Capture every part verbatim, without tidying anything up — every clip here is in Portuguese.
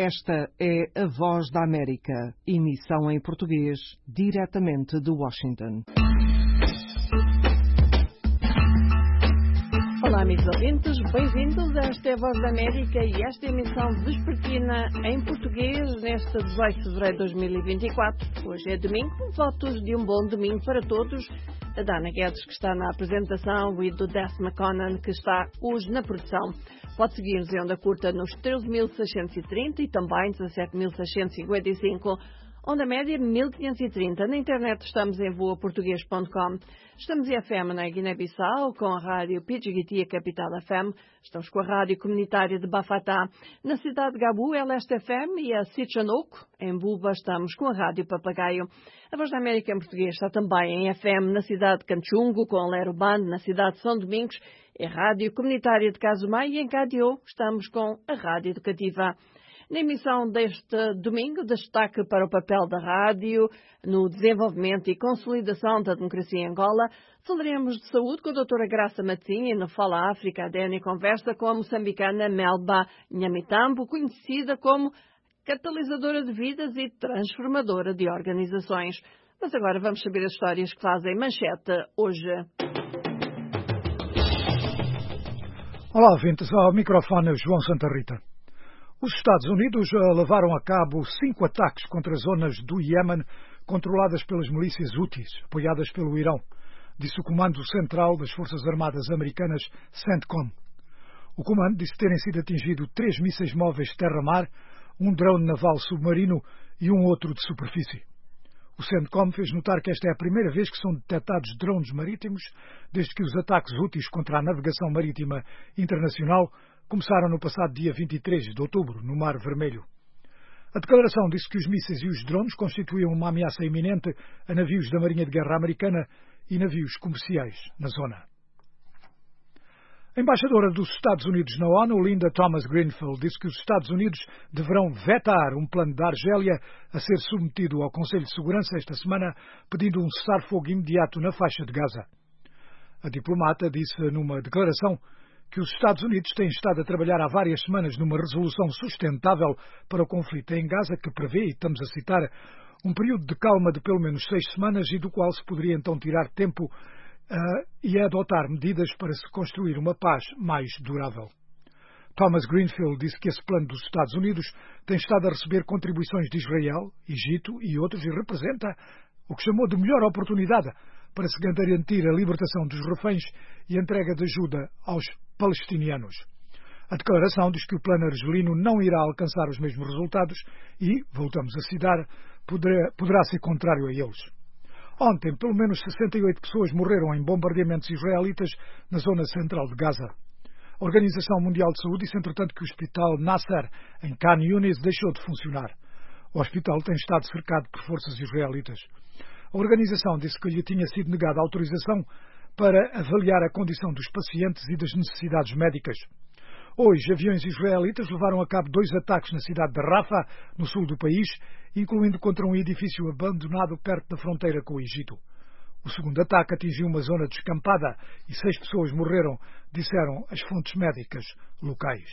Esta é a Voz da América, emissão em português, diretamente de Washington. Olá, amigos ouvintes, bem-vindos a esta é a Voz da América e esta emissão vespertina em português neste dezoito de fevereiro de dois mil e vinte e quatro. Hoje é domingo, votos de um bom domingo para todos. A Dana Guedes, que está na apresentação, e do Death McConnon, que está hoje na produção. Pode seguir-nos em onda curta nos treze mil seiscentos e trinta e também dezassete mil seiscentos e cinquenta e cinco, onda média mil quinhentos e trinta. Na internet estamos em voa português ponto com. Estamos em F M na Guiné-Bissau com a rádio Pidgiguiti, a Capital F M. Estamos com a rádio comunitária de Bafatá. Na cidade de Gabu é a Leste F M e a Sitchanouk. Em Buba estamos com a rádio Papagaio. A Voz da América em português está também em F M na cidade de Canchungo com a Lero Band, na cidade de São Domingos. É a rádio comunitária de Casumai e em Cadio estamos com a rádio educativa. Na emissão deste domingo, destaque para o papel da rádio no desenvolvimento e consolidação da democracia em Angola. Falaremos de saúde com a doutora Graça Matinha no Fala África. A Dani conversa com a moçambicana Melba Nhamitambo, conhecida como catalisadora de vidas e transformadora de organizações. Mas agora vamos saber as histórias que fazem manchete hoje. Olá, ouvintes, ao microfone João Santa Rita. Os Estados Unidos levaram a cabo cinco ataques contra zonas do Iémen controladas pelas milícias Houthis, apoiadas pelo Irão, disse o Comando Central das Forças Armadas Americanas, CENTCOM. O comando disse terem sido atingidos três mísseis móveis terra-mar, um drone naval submarino e um outro de superfície. O CENTCOM fez notar que esta é a primeira vez que são detectados drones marítimos desde que os ataques Houthis contra a navegação marítima internacional começaram no passado dia vinte e três de outubro, no Mar Vermelho. A declaração disse que os mísseis e os drones constituíam uma ameaça iminente a navios da Marinha de Guerra Americana e navios comerciais na zona. A embaixadora dos Estados Unidos na ONU, Linda Thomas-Greenfield, disse que os Estados Unidos deverão vetar um plano da Argélia a ser submetido ao Conselho de Segurança esta semana, pedindo um cessar-fogo imediato na faixa de Gaza. A diplomata disse numa declaração que os Estados Unidos têm estado a trabalhar há várias semanas numa resolução sustentável para o conflito em Gaza, que prevê, e estamos a citar, um período de calma de pelo menos seis semanas e do qual se poderia então tirar tempo uh, e adotar medidas para se construir uma paz mais durável. Thomas Greenfield disse que esse plano dos Estados Unidos tem estado a receber contribuições de Israel, Egito e outros e representa o que chamou de melhor oportunidade para se garantir a libertação dos reféns e a entrega de ajuda aos palestinianos. A declaração diz que o plano argelino não irá alcançar os mesmos resultados e, voltamos a citar, poderá, poderá ser contrário a eles. Ontem, pelo menos sessenta e oito pessoas morreram em bombardeamentos israelitas na zona central de Gaza. A Organização Mundial de Saúde disse, entretanto, que o hospital Nasser, em Khan Yunis, deixou de funcionar. O hospital tem estado cercado por forças israelitas. A organização disse que lhe tinha sido negada a autorização para avaliar a condição dos pacientes e das necessidades médicas. Hoje, aviões israelitas levaram a cabo dois ataques na cidade de Rafah, no sul do país, incluindo contra um edifício abandonado perto da fronteira com o Egito. O segundo ataque atingiu uma zona descampada e seis pessoas morreram, disseram as fontes médicas locais.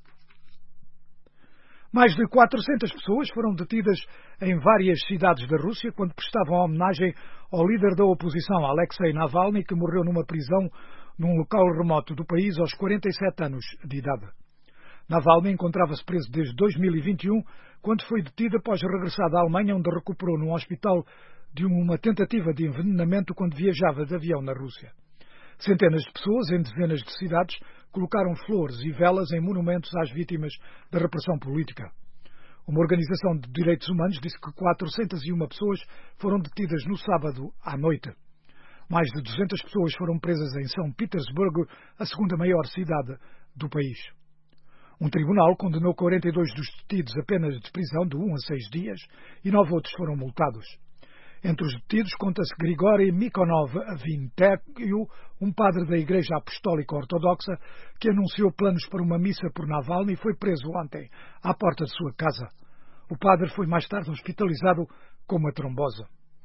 Mais de quatrocentas pessoas foram detidas em várias cidades da Rússia quando prestavam homenagem ao líder da oposição, Alexei Navalny, que morreu numa prisão num local remoto do país aos quarenta e sete anos de idade. Navalny encontrava-se preso desde dois mil e vinte e um, quando foi detido após regressar da Alemanha, onde recuperou num hospital de uma tentativa de envenenamento quando viajava de avião na Rússia. Centenas de pessoas em dezenas de cidades colocaram flores e velas em monumentos às vítimas da repressão política. Uma organização de direitos humanos disse que quatrocentas e uma pessoas foram detidas no sábado à noite. Mais de duzentas pessoas foram presas em São Petersburgo, a segunda maior cidade do país. Um tribunal condenou quarenta e dois dos detidos a penas de prisão de um a seis dias e nove outros foram multados. Entre os detidos conta-se Grigori Mikonov Vintério, um padre da Igreja Apostólica Ortodoxa, que anunciou planos para uma missa por Navalny e foi preso ontem à porta de sua casa. O padre foi mais tarde hospitalizado com uma trombose.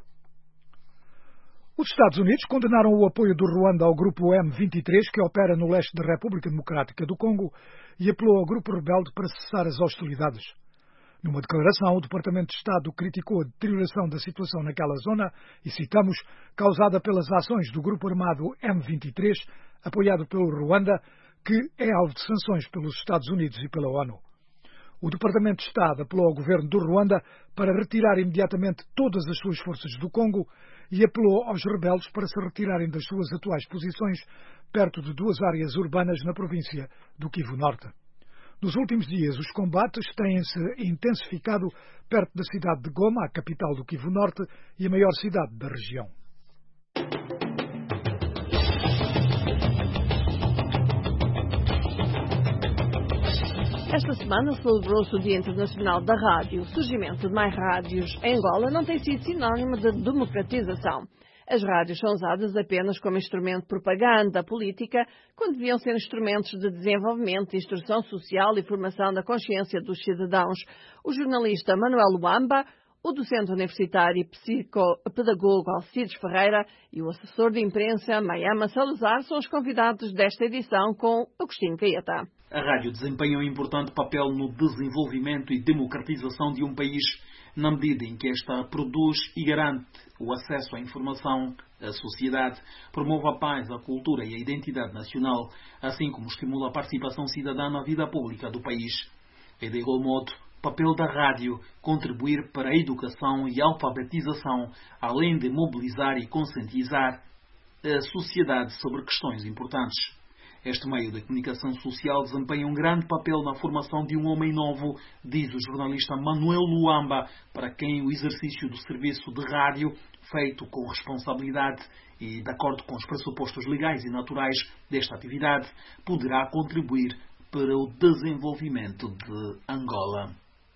Os Estados Unidos condenaram o apoio do Ruanda ao grupo M vinte e três, que opera no leste da República Democrática do Congo, e apelou ao grupo rebelde para cessar as hostilidades. Numa declaração, o Departamento de Estado criticou a deterioração da situação naquela zona, e citamos, causada pelas ações do grupo armado M vinte e três, apoiado pelo Ruanda, que é alvo de sanções pelos Estados Unidos e pela ONU. O Departamento de Estado apelou ao governo do Ruanda para retirar imediatamente todas as suas forças do Congo e apelou aos rebeldes para se retirarem das suas atuais posições perto de duas áreas urbanas na província do Kivu Norte. Nos últimos dias, os combates têm-se intensificado perto da cidade de Goma, a capital do Kivu Norte e a maior cidade da região. Esta semana celebrou-se o Dia Internacional da Rádio. O surgimento de mais rádios em Angola não tem sido sinónimo de democratização. As rádios são usadas apenas como instrumento de propaganda política, quando deviam ser instrumentos de desenvolvimento, instrução social e formação da consciência dos cidadãos. O jornalista Manuel Luamba, o docente universitário e psicopedagogo Alcides Ferreira e o assessor de imprensa Mayama Salazar são os convidados desta edição com Agostinho Caeta. A rádio desempenha um importante papel no desenvolvimento e democratização de um país, na medida em que esta produz e garante o acesso à informação, à sociedade, promove a paz, a cultura e a identidade nacional, assim como estimula a participação cidadã na vida pública do país. E de igual modo, o papel da rádio contribuir para a educação e alfabetização, além de mobilizar e conscientizar a sociedade sobre questões importantes. Este meio de comunicação social desempenha um grande papel na formação de um homem novo, diz o jornalista Manuel Luamba, para quem o exercício do serviço de rádio, feito com responsabilidade e de acordo com os pressupostos legais e naturais desta atividade, poderá contribuir para o desenvolvimento de Angola.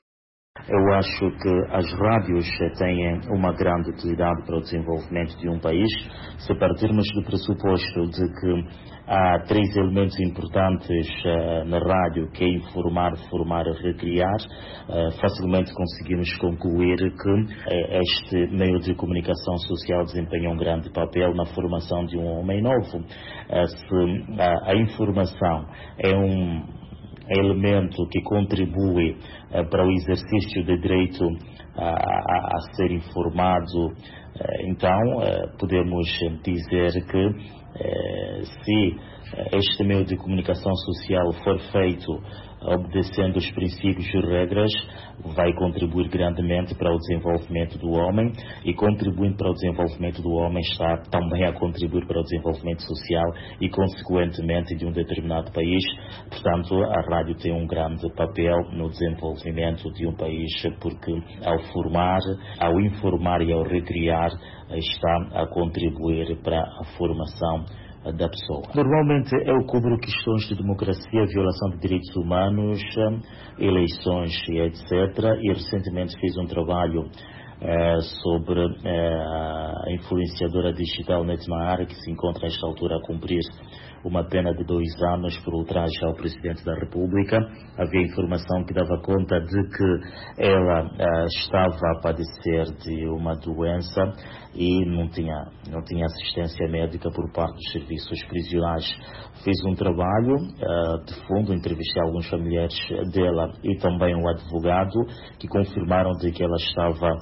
Eu acho que as rádios têm uma grande utilidade para o desenvolvimento de um país, se partirmos do pressuposto de que há três elementos importantes uh, na rádio, que é informar, formar e recriar, uh, facilmente conseguimos concluir que uh, este meio de comunicação social desempenha um grande papel na formação de um homem novo. Uh, se uh, a informação é um elemento que contribui uh, para o exercício do direito uh, a, a ser informado, uh, então uh, podemos dizer que uh, se este meio de comunicação social for feito obedecendo os princípios e regras, vai contribuir grandemente para o desenvolvimento do homem, e contribuindo para o desenvolvimento do homem está também a contribuir para o desenvolvimento social e, consequentemente, de um determinado país. Portanto, a rádio tem um grande papel no desenvolvimento de um país, porque ao formar, ao informar e ao recriar, está a contribuir para a formação da pessoa. Normalmente eu cubro questões de democracia, violação de direitos humanos, eleições e etcétera. E recentemente fiz um trabalho eh, sobre eh, a influenciadora digital Netmar, que se encontra nesta altura a cumprir uma pena de dois anos por ultraje ao Presidente da República. Havia informação que dava conta de que ela uh, estava a padecer de uma doença e não tinha, não tinha assistência médica por parte dos serviços prisionais. Fiz um trabalho uh, de fundo, entrevistei alguns familiares dela e também um advogado, que confirmaram de que ela estava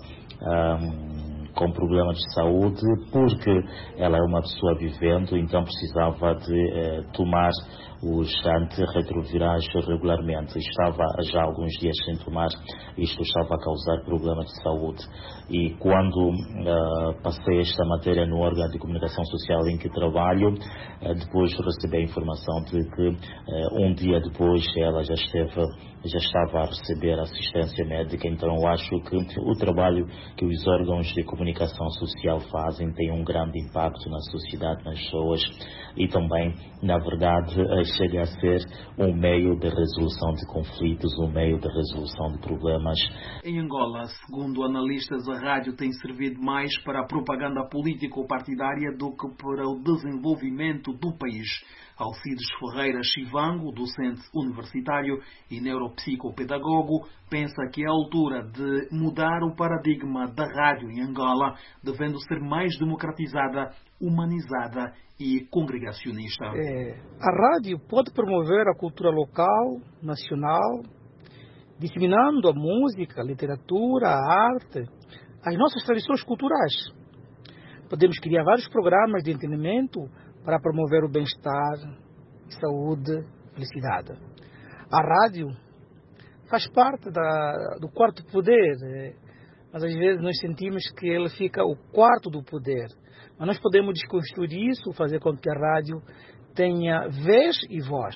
um, com problemas de saúde, porque ela é uma pessoa vivendo, então precisava de eh, tomar os antirretrovirais regularmente. Estava já há alguns dias sem tomar, isto estava a causar problemas de saúde. E quando uh, passei esta matéria no órgão de comunicação social em que trabalho, uh, depois recebi a informação de que uh, um dia depois ela já esteve já estava a receber assistência médica. Então eu acho que o trabalho que os órgãos de comunicação social fazem tem um grande impacto na sociedade, nas pessoas, e também, na verdade, chega a ser um meio de resolução de conflitos, um meio de resolução de problemas. Em Angola, segundo analistas, a rádio tem servido mais para a propaganda político-partidária do que para o desenvolvimento do país. Alcides Ferreira Chivango, docente universitário e neuropsicopedagogo, pensa que é a altura de mudar o paradigma da rádio em Angola, devendo ser mais democratizada, humanizada e congregacionista. É, a rádio pode promover a cultura local, nacional, disseminando a música, a literatura, a arte, as nossas tradições culturais. Podemos criar vários programas de entretenimento para promover o bem-estar, saúde, felicidade. A rádio faz parte da, do quarto poder, mas às vezes nós sentimos que ele fica o quarto do poder. Mas nós podemos desconstruir isso, fazer com que a rádio tenha vez e voz.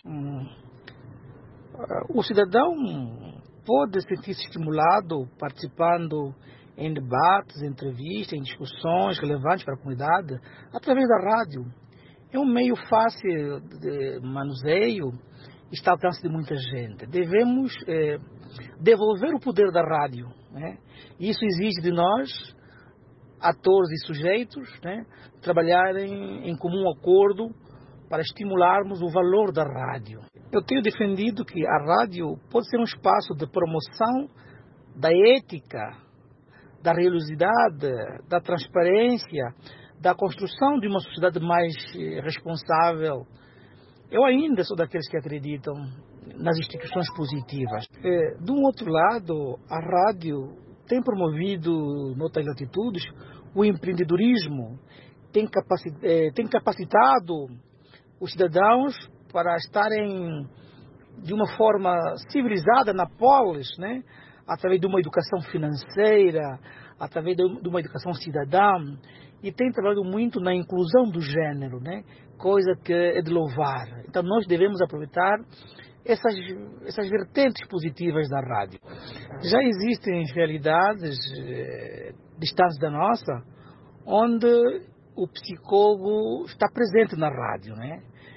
O cidadão pode sentir-se estimulado participando em debates, entrevistas, em discussões relevantes para a comunidade através da rádio. É um meio fácil de manuseio, está ao alcance de muita gente. Devemos eh, devolver o poder da rádio, né? Isso exige de nós, atores e sujeitos, né, trabalharem em comum acordo para estimularmos o valor da rádio. Eu tenho defendido que a rádio pode ser um espaço de promoção da ética, da religiosidade, da transparência, da construção de uma sociedade mais responsável. Eu ainda sou daqueles que acreditam nas instituições positivas. De um outro lado, a rádio tem promovido, noutras latitudes, o empreendedorismo, tem, capaci- tem capacitado os cidadãos para estarem de uma forma civilizada na polis, né? Através de uma educação financeira, através de uma educação cidadã, e tem trabalhado muito na inclusão do gênero, né? Coisa que é de louvar. Então nós devemos aproveitar essas, essas vertentes positivas da rádio. Já existem realidades eh, distantes da nossa, onde o psicólogo está presente na rádio, né?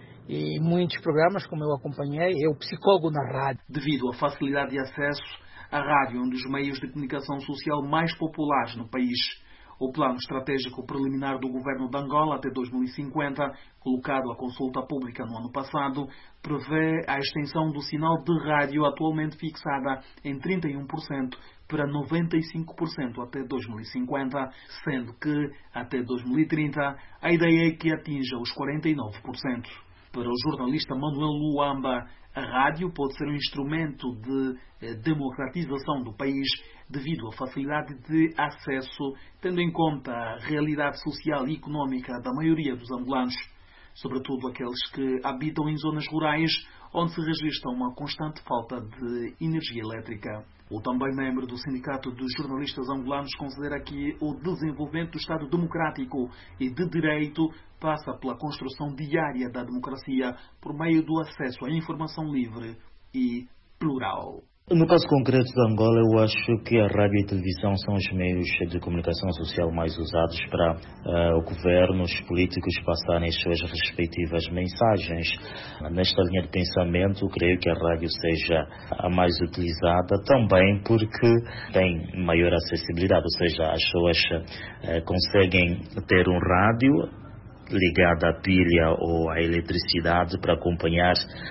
E muitos programas, como eu acompanhei, é o psicólogo na rádio. Devido à facilidade de acesso, a rádio é um dos meios de comunicação social mais populares no país. O plano estratégico preliminar do governo de Angola até dois mil e cinquenta, colocado à consulta pública no ano passado, prevê a extensão do sinal de rádio atualmente fixada em trinta e um por cento para noventa e cinco por cento até dois mil e cinquenta, sendo que, até dois mil e trinta, a ideia é que atinja os quarenta e nove por cento. Para o jornalista Manuel Luamba, a rádio pode ser um instrumento de eh, democratização do país devido à facilidade de acesso, tendo em conta a realidade social e económica da maioria dos angolanos, sobretudo aqueles que habitam em zonas rurais, onde se registra uma constante falta de energia elétrica. O também membro do Sindicato dos Jornalistas Angolanos considera que o desenvolvimento do Estado democrático e de direito passa pela construção diária da democracia por meio do acesso à informação livre e plural. No caso concreto de Angola, eu acho que a rádio e a televisão são os meios de comunicação social mais usados para uh, o governo, os políticos passarem as suas respectivas mensagens. Nesta linha de pensamento, creio que a rádio seja a mais utilizada também porque tem maior acessibilidade, ou seja, as pessoas uh, conseguem ter um rádio ligado à pilha ou à eletricidade para acompanhar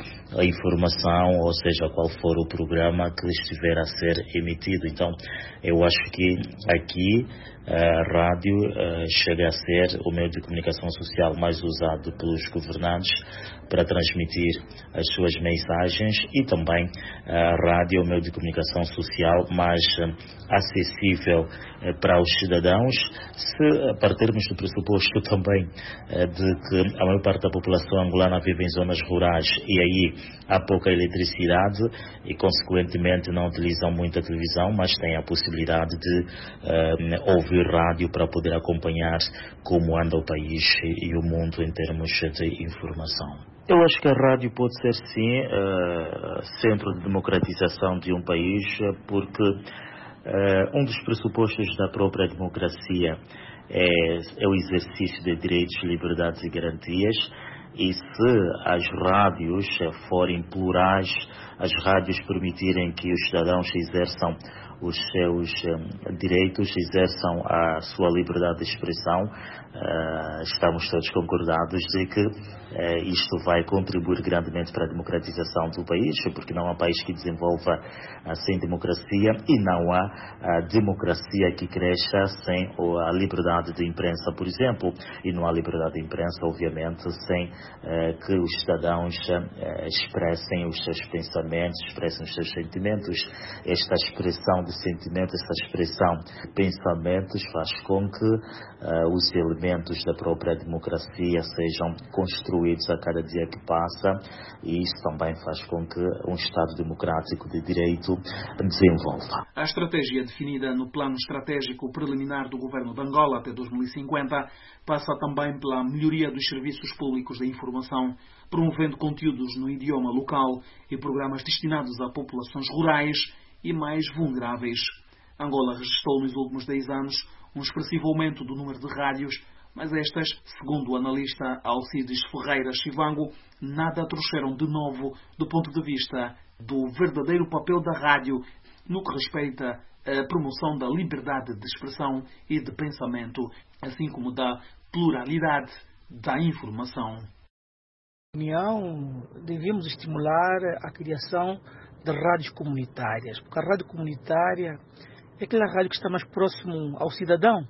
a informação, ou seja, qual for o programa que estiver a ser emitido. Então, eu acho que aqui a rádio uh, chega a ser o meio de comunicação social mais usado pelos governantes para transmitir as suas mensagens, e também a rádio é o meio de comunicação social mais uh, acessível uh, para os cidadãos, se partirmos do pressuposto também uh, de que a maior parte da população angolana vive em zonas rurais e aí há pouca eletricidade e consequentemente não utilizam muita televisão, mas têm a possibilidade de uh, ouvir rádio para poder acompanhar como anda o país e o mundo em termos de informação. Eu acho que a rádio pode ser sim uh, centro de democratização de um país, porque uh, um dos pressupostos da própria democracia é, é o exercício de direitos, liberdades e garantias. E se as rádios forem plurais, as rádios permitirem que os cidadãos exerçam os seus um, direitos, exerçam a sua liberdade de expressão, uh, estamos todos concordados de que isto vai contribuir grandemente para a democratização do país, porque não há país que desenvolva sem democracia e não há a democracia que cresça sem a liberdade de imprensa, por exemplo, e não há liberdade de imprensa, obviamente, sem que os cidadãos expressem os seus pensamentos, expressem os seus sentimentos. Esta expressão de sentimentos, esta expressão de pensamentos faz com que uh, os elementos da própria democracia sejam construídos a cada dia que passa, e isso também faz com que um Estado democrático de direito desenvolva. A estratégia definida no Plano Estratégico Preliminar do Governo de Angola até dois mil e cinquenta passa também pela melhoria dos serviços públicos da informação, promovendo conteúdos no idioma local e programas destinados a populações rurais e mais vulneráveis. Angola registrou nos últimos dez anos um expressivo aumento do número de rádios, mas estas, segundo o analista Alcides Ferreira Chivango, nada trouxeram de novo do ponto de vista do verdadeiro papel da rádio no que respeita à promoção da liberdade de expressão e de pensamento, assim como da pluralidade da informação. Na União, devíamos estimular a criação de rádios comunitárias, porque a rádio comunitária é aquela rádio que está mais próximo ao cidadão.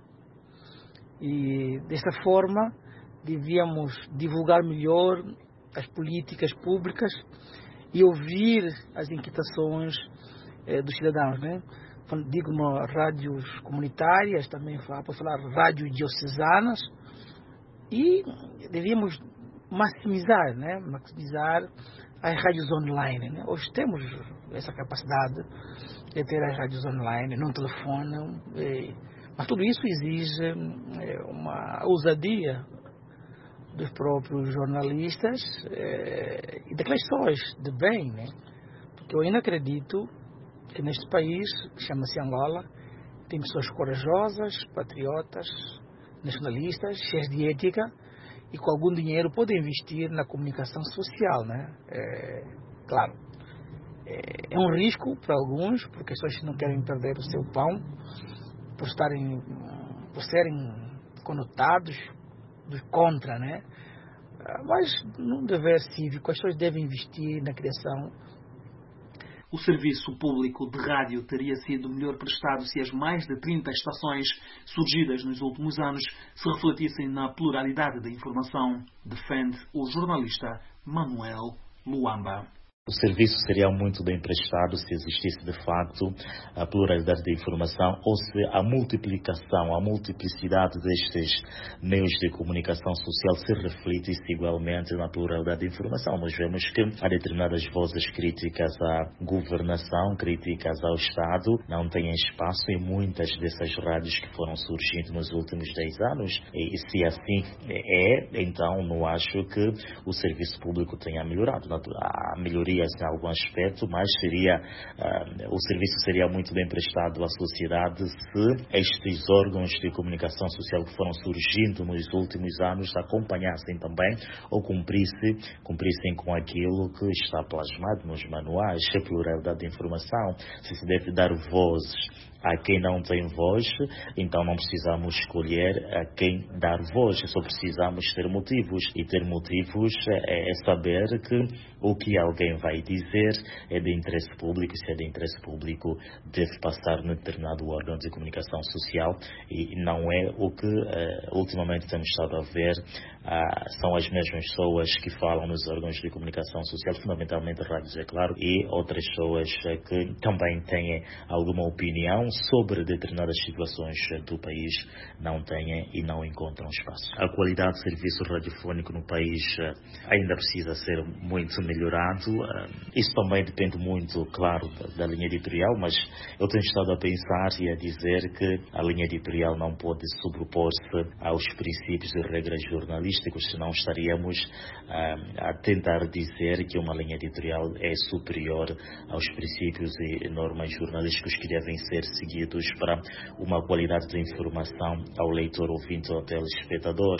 E, desta forma, devíamos divulgar melhor as políticas públicas e ouvir as inquietações eh, dos cidadãos, né? Digo rádios comunitárias, também para falar rádios diocesanas, e devíamos maximizar, né? maximizar as rádios online. Né? Hoje temos essa capacidade de ter as rádios online, no telefone, e, mas tudo isso exige é, uma ousadia dos próprios jornalistas é, e declarações de bem, né? Porque eu ainda acredito que neste país, que chama-se Angola, tem pessoas corajosas, patriotas, nacionalistas, cheias de ética, e com algum dinheiro podem investir na comunicação social, né? É, claro, é, é um risco para alguns, porque as pessoas não querem perder o seu pão, por estarem, por serem conotados do contra, né? Mas num dever cívico, as pessoas devem investir na criação. O serviço público de rádio teria sido melhor prestado se as mais de trinta estações surgidas nos últimos anos se refletissem na pluralidade da informação, defende o jornalista Manuel Luamba. O serviço seria muito bem prestado se existisse de facto a pluralidade da informação, ou se a multiplicação, a multiplicidade destes meios de comunicação social se refletisse igualmente na pluralidade da informação. Nós vemos que há determinadas vozes críticas à governação, críticas ao Estado, não têm espaço em muitas dessas rádios que foram surgindo nos últimos dez anos. E se assim é, então não acho que o serviço público tenha melhorado. A melhoria em algum aspecto, mas seria, uh, o serviço seria muito bem prestado à sociedade se estes órgãos de comunicação social que foram surgindo nos últimos anos acompanhassem também ou cumprissem, cumprissem com aquilo que está plasmado nos manuais, a pluralidade de informação, se se deve dar vozes a quem não tem voz, então não precisamos escolher a quem dar voz, só precisamos ter motivos. E ter motivos é, é saber que o que alguém vai dizer é de interesse público, e se é de interesse público deve passar num determinado órgão de comunicação social, e não é o que uh, ultimamente temos estado a ver. Uh, são as mesmas pessoas que falam nos órgãos de comunicação social, fundamentalmente rádios, é claro, e outras pessoas uh, que também têm alguma opinião sobre determinadas situações do país, não têm e não encontram espaço. A qualidade do serviço radiofónico no país ainda precisa ser muito melhorado. Isso também depende muito, claro, da linha editorial, mas eu tenho estado a pensar e a dizer que a linha editorial não pode sobrepor-se aos princípios e regras jornalísticos, senão estaríamos a tentar dizer que uma linha editorial é superior aos princípios e normas jornalísticos que devem ser seguidos para uma qualidade de informação ao leitor, ouvinte ou telespectador.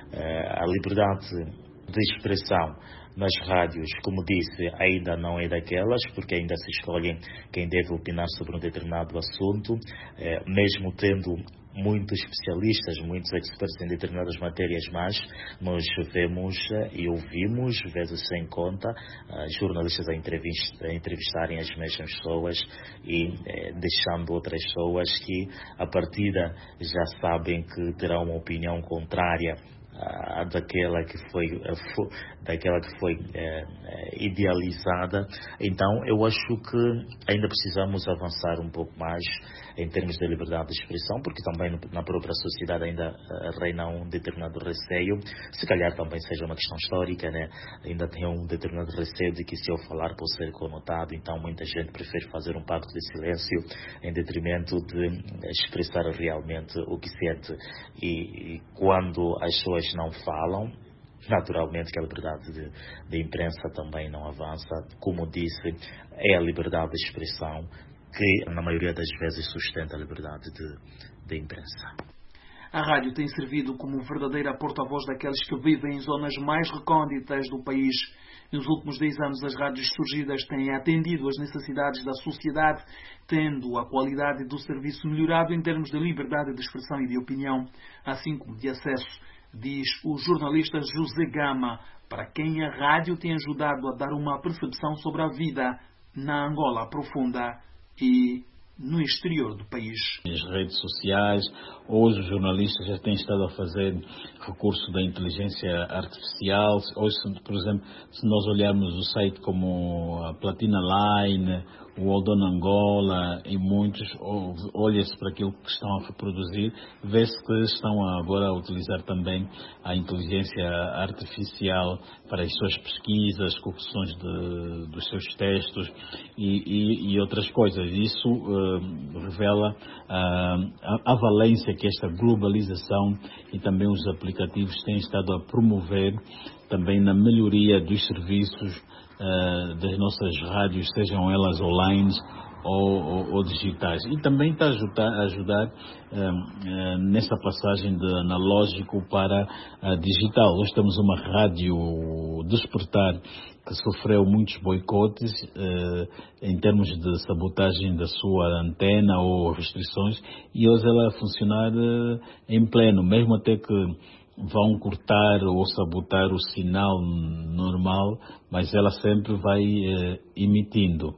A liberdade de expressão nas rádios, como disse, ainda não é daquelas, porque ainda se escolhe quem deve opinar sobre um determinado assunto, mesmo tendo muitos especialistas, muitos experts em determinadas matérias, mas nós vemos e ouvimos, vezes sem conta, jornalistas a, entrevist, a entrevistarem as mesmas pessoas e eh, deixando outras pessoas que, a partida, já sabem que terão uma opinião contrária a daquela que foi, daquela que foi é, é, idealizada. Então eu acho que ainda precisamos avançar um pouco mais em termos de liberdade de expressão, porque também na própria sociedade ainda reina um determinado receio, se calhar também seja uma questão histórica, né? Ainda tem um determinado receio de que se eu falar posso ser conotado, então muita gente prefere fazer um pacto de silêncio em detrimento de expressar realmente o que sente. E, e quando as pessoas não falam, naturalmente que a liberdade de, de imprensa também não avança. Como disse, é a liberdade de expressão que na maioria das vezes sustenta a liberdade de, de imprensa. A rádio tem servido como verdadeira porta-voz daqueles que vivem em zonas mais recônditas do país. Nos últimos dez anos, as rádios surgidas têm atendido às necessidades da sociedade, tendo a qualidade do serviço melhorado em termos de liberdade de expressão e de opinião, assim como de acesso, diz o jornalista José Gama, para quem a rádio tem ajudado a dar uma percepção sobre a vida na Angola profunda e no exterior do país. As redes sociais, hoje os jornalistas já têm estado a fazer recurso da inteligência artificial. Hoje, por exemplo, se nós olharmos o site como a Platina Line, o Odon Angola e muitos, olha-se para aquilo que estão a reproduzir, vê-se que estão agora a utilizar também a inteligência artificial para as suas pesquisas, correções de, dos seus textos e, e, e outras coisas. Isso uh, revela uh, a, a valência que esta globalização e também os aplicativos têm estado a promover também na melhoria dos serviços Uh, das nossas rádios, sejam elas online ou, ou, ou digitais. E também está a ajudar, a ajudar uh, uh, nessa passagem de analógico para uh, digital. Hoje temos uma rádio Despertar que sofreu muitos boicotes uh, em termos de sabotagem da sua antena ou restrições, e hoje ela a funcionar uh, em pleno, mesmo até que vão cortar ou sabotar o sinal normal, mas ela sempre vai eh, emitindo.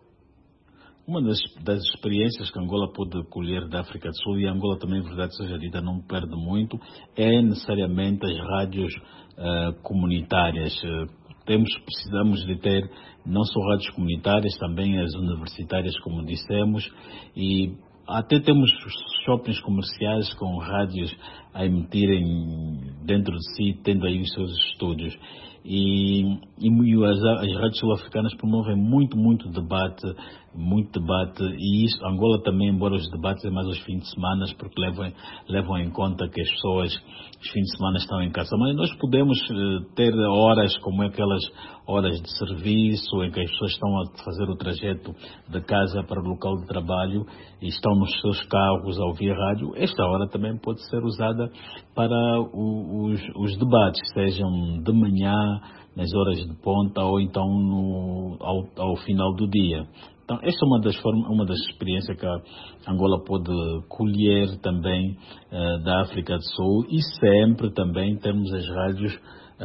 Uma das, das experiências que Angola pôde colher da África do Sul, e Angola também, verdade seja dita, não perde muito, é necessariamente as rádios eh, comunitárias. Temos, precisamos de ter não só rádios comunitárias, também as universitárias, como dissemos, e até temos shoppings comerciais com rádios a emitirem dentro de si, tendo aí os seus estúdios. E, e as, as rádios sul-africanas promovem muito, muito debate, muito debate, e isso, Angola também, embora os debates é mais aos fins de semana, porque levam, levam em conta que as pessoas, os fins de semana estão em casa, mas nós podemos ter horas como aquelas horas de serviço, em que as pessoas estão a fazer o trajeto de casa para o local de trabalho e estão nos seus carros a ouvir a rádio. Esta hora também pode ser usada para o, os, os debates, sejam de manhã, nas horas de ponta ou então no, ao, ao final do dia. Então, esta é uma das, formas, uma das experiências que a Angola pode colher também uh, da África do Sul, e sempre também temos as rádios uh,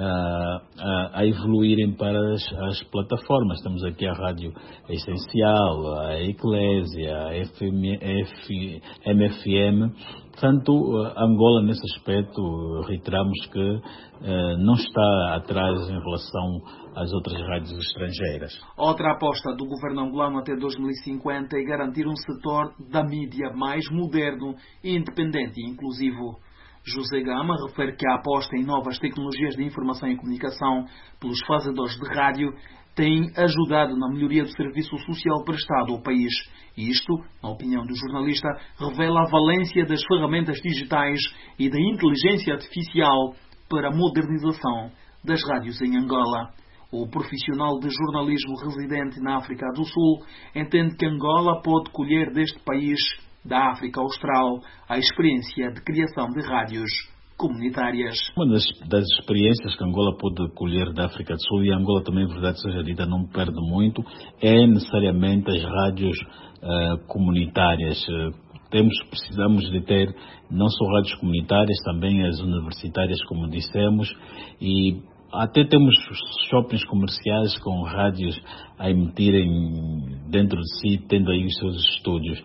a, a evoluírem para as, as plataformas. Temos aqui a Rádio Essencial, a Eclésia, a F M, F, M F M. Portanto, Angola, nesse aspecto, reiteramos que uh, não está atrás em relação às outras rádios estrangeiras. Outra aposta do governo angolano até dois mil e cinquenta é garantir um setor da mídia mais moderno, independente e inclusivo. José Gama refere que a aposta em novas tecnologias de informação e comunicação pelos fazedores de rádio tem ajudado na melhoria do serviço social prestado ao país. E isto, na opinião do jornalista, revela a valência das ferramentas digitais e da inteligência artificial para a modernização das rádios em Angola. O profissional de jornalismo residente na África do Sul entende que Angola pode colher deste país, da África Austral, a experiência de criação de rádios comunitárias. Uma das, das experiências que Angola pode colher da África do Sul, e Angola também, verdade seja dita, não perde muito, é necessariamente as rádios uh, comunitárias. temos, precisamos de ter não só rádios comunitárias, também as universitárias, como dissemos, e até temos shoppings comerciais com rádios a emitirem dentro de si, tendo aí os seus estúdios.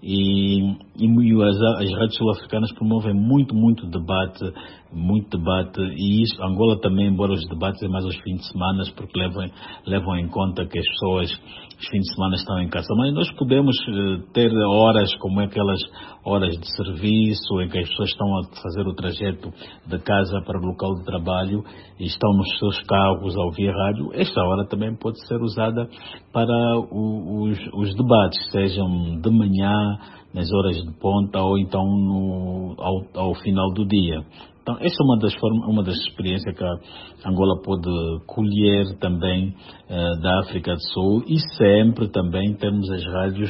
E, e as, as rádios sul-africanas promovem muito, muito debate, muito debate, e isso, Angola também, embora os debates é mais aos fins de semana, porque levam, levam em conta que as pessoas, os fins de semana estão em casa. Mas nós podemos ter horas como aquelas horas de serviço, em que as pessoas estão a fazer o trajeto de casa para o local de trabalho e estão nos seus carros a ouvir rádio. Esta hora também pode ser usada para o, os, os debates, sejam de manhã, nas horas de ponta, ou então no, ao, ao final do dia. Então, essa é uma das, formas, uma das experiências que a Angola pode colher também uh, da África do Sul, e sempre também temos as rádios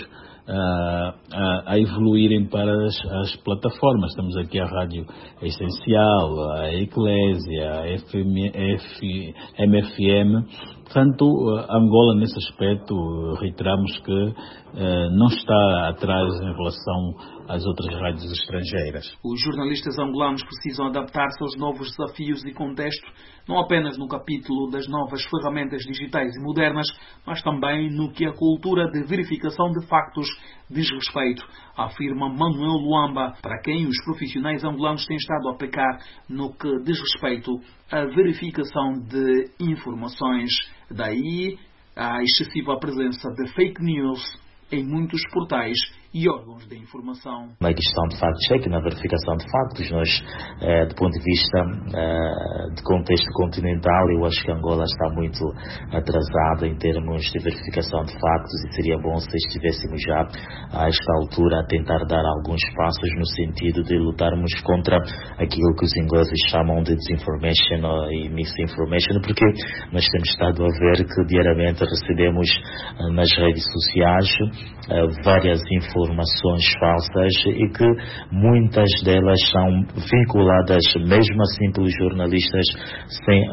uh, a, a evoluírem para as, as plataformas. Temos aqui a Rádio Essencial, a Eclésia, a F M, F, M F M. Portanto, Angola, nesse aspecto, reiteramos que eh, não está atrás em relação às outras rádios estrangeiras. Os jornalistas angolanos precisam adaptar-se aos novos desafios e contexto, não apenas no capítulo das novas ferramentas digitais e modernas, mas também no que a cultura de verificação de factos diz respeito, afirma Manuel Luamba, para quem os profissionais angolanos têm estado a pecar no que diz respeito à verificação de informações. Daí a excessiva presença de fake news em muitos portais e órgãos de informação. Na questão de fact-check, na verificação de factos, nós, eh, do ponto de vista eh, de contexto continental, eu acho que Angola está muito atrasada em termos de verificação de factos, e seria bom se estivéssemos já a esta altura a tentar dar alguns passos no sentido de lutarmos contra aquilo que os ingleses chamam de disinformation e misinformation, porque nós temos estado a ver que diariamente recebemos eh, nas redes sociais eh, várias informações informações falsas, e que muitas delas são vinculadas mesmo assim pelos jornalistas sem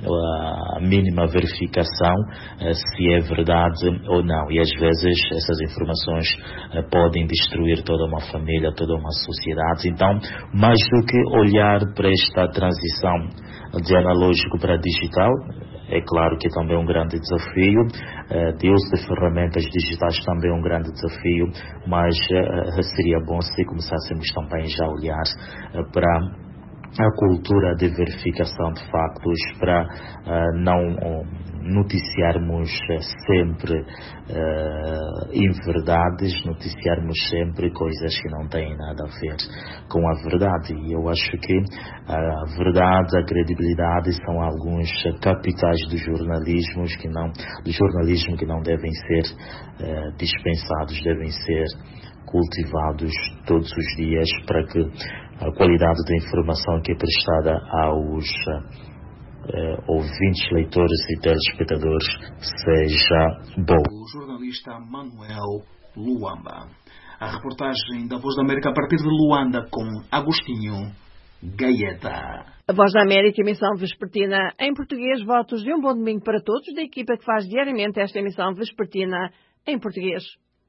a, a mínima verificação se é verdade ou não, e às vezes essas informações podem destruir toda uma família, toda uma sociedade. Então, mais do que olhar para esta transição de analógico para digital, é claro que também é um grande desafio, de uso de ferramentas digitais também é um grande desafio, mas seria bom se começássemos também já a olhar para a cultura de verificação de factos, para uh, não noticiarmos sempre uh, inverdades, noticiarmos sempre coisas que não têm nada a ver com a verdade. E eu acho que a verdade, a credibilidade são alguns capitais do jornalismo que não, do jornalismo que não devem ser uh, dispensados, devem ser cultivados todos os dias, para que a qualidade da informação que é prestada aos uh, ouvintes, leitores e telespectadores seja boa. O jornalista Manuel Luamba. A reportagem da Voz da América a partir de Luanda com Agostinho Gaeta. A Voz da América, emissão vespertina em português. Votos de um bom domingo para todos da equipa que faz diariamente esta emissão vespertina em português.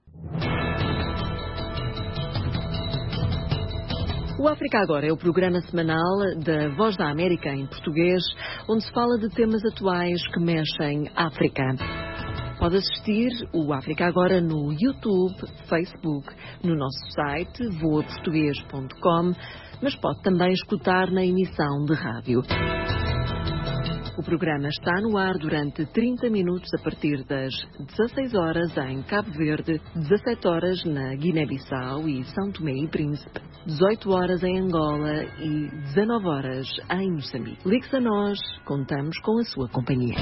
O África Agora é o programa semanal da Voz da América em português, onde se fala de temas atuais que mexem África. Pode assistir o África Agora no YouTube, Facebook, no nosso site voa português ponto com, mas pode também escutar na emissão de rádio. O programa está no ar durante trinta minutos a partir das dezasseis horas em Cabo Verde, dezassete horas na Guiné-Bissau e São Tomé e Príncipe, dezoito horas em Angola e dezanove horas em Moçambique. Ligue-se a nós, contamos com a sua companhia.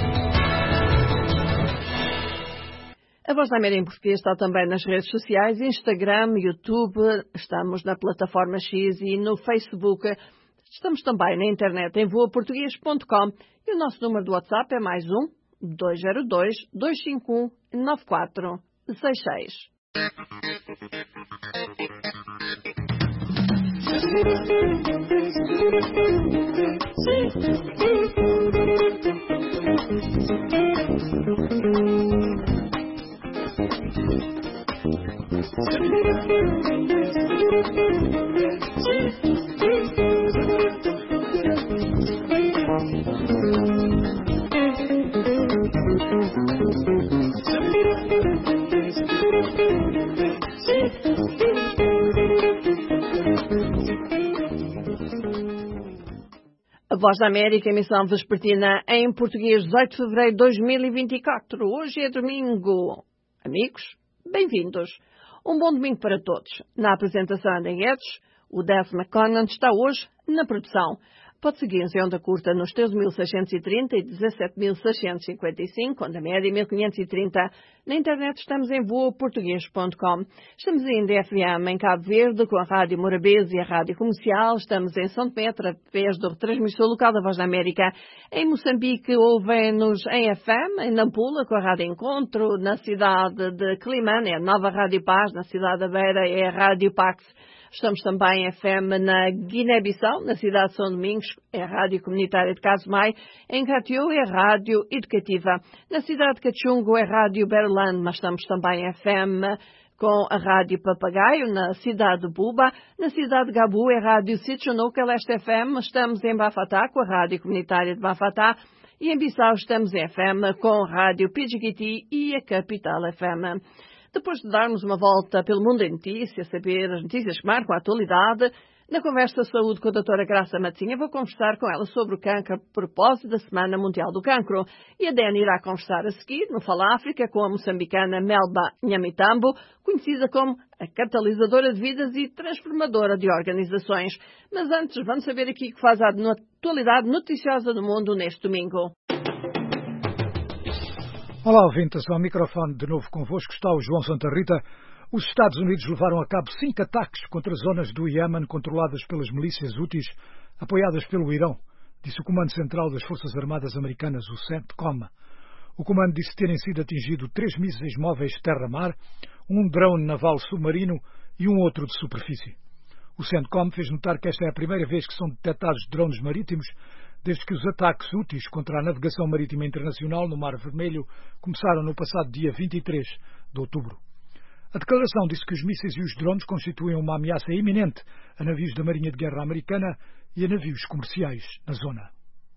A Voz da América em português está também nas redes sociais, Instagram, YouTube, estamos na plataforma X e no Facebook. Estamos também na internet em voa português ponto com e o nosso número do WhatsApp é mais um dois zero dois, dois cinco um, nove quatro seis seis. A Voz da América, emissão vespertina em português, dezoito de fevereiro de dois mil e vinte e quatro. Hoje é domingo. Amigos, bem-vindos. Um bom domingo para todos. Na apresentação Ana Guedes, o Dave McConnell está hoje na produção. Pode seguir-nos em onda curta nos treze mil seiscentos e trinta e dezassete mil seiscentos e cinquenta e cinco, onda média mil quinhentos e trinta. Na internet estamos em voa português ponto com. Estamos ainda em F M em Cabo Verde com a Rádio Morabeza e a Rádio Comercial. Estamos em São Tomé através do retransmissor local da Voz da América. Em Moçambique ouvem-nos em F M, em Nampula com a Rádio Encontro. Na cidade de Climane é a Nova Rádio Paz. Na cidade da Beira é a Rádio Pax. Estamos também em F M na Guiné-Bissau, na cidade de São Domingos, é a Rádio Comunitária de Casumai. Em Catiú é a Rádio Educativa. Na cidade de Cachungo é a Rádio Berland, mas estamos também em F M com a Rádio Papagaio, na cidade de Buba. Na cidade de Gabu é a Rádio Sitchonuca, Leste F M. Estamos em Bafatá com a Rádio Comunitária de Bafatá. E em Bissau estamos em F M com a Rádio Pidjigiti e a Capital F M. Depois de darmos uma volta pelo mundo em notícias, saber as notícias que marcam a atualidade, na conversa de saúde com a doutora Graça Matinha, vou conversar com ela sobre o cancro a propósito da Semana Mundial do Cancro. E a Dani irá conversar a seguir, no Fala África, com a moçambicana Melba Nhamitambo, conhecida como a catalisadora de vidas e transformadora de organizações. Mas antes, vamos saber aqui o que faz a atualidade noticiosa do mundo neste domingo. Olá, ouvintes, ao microfone de novo convosco está o João Santa Rita. Os Estados Unidos levaram a cabo cinco ataques contra zonas do Iémen controladas pelas milícias Houthis, apoiadas pelo Irão, disse o Comando Central das Forças Armadas Americanas, o CENTCOM. O comando disse terem sido atingidos três mísseis móveis terra-mar, um drone naval submarino e um outro de superfície. O CENTCOM fez notar que esta é a primeira vez que são detectados drones marítimos desde que os ataques úteis contra a navegação marítima internacional no Mar Vermelho começaram no passado dia vinte e três de outubro. A declaração disse que os mísseis e os drones constituem uma ameaça iminente a navios da Marinha de Guerra americana e a navios comerciais na zona.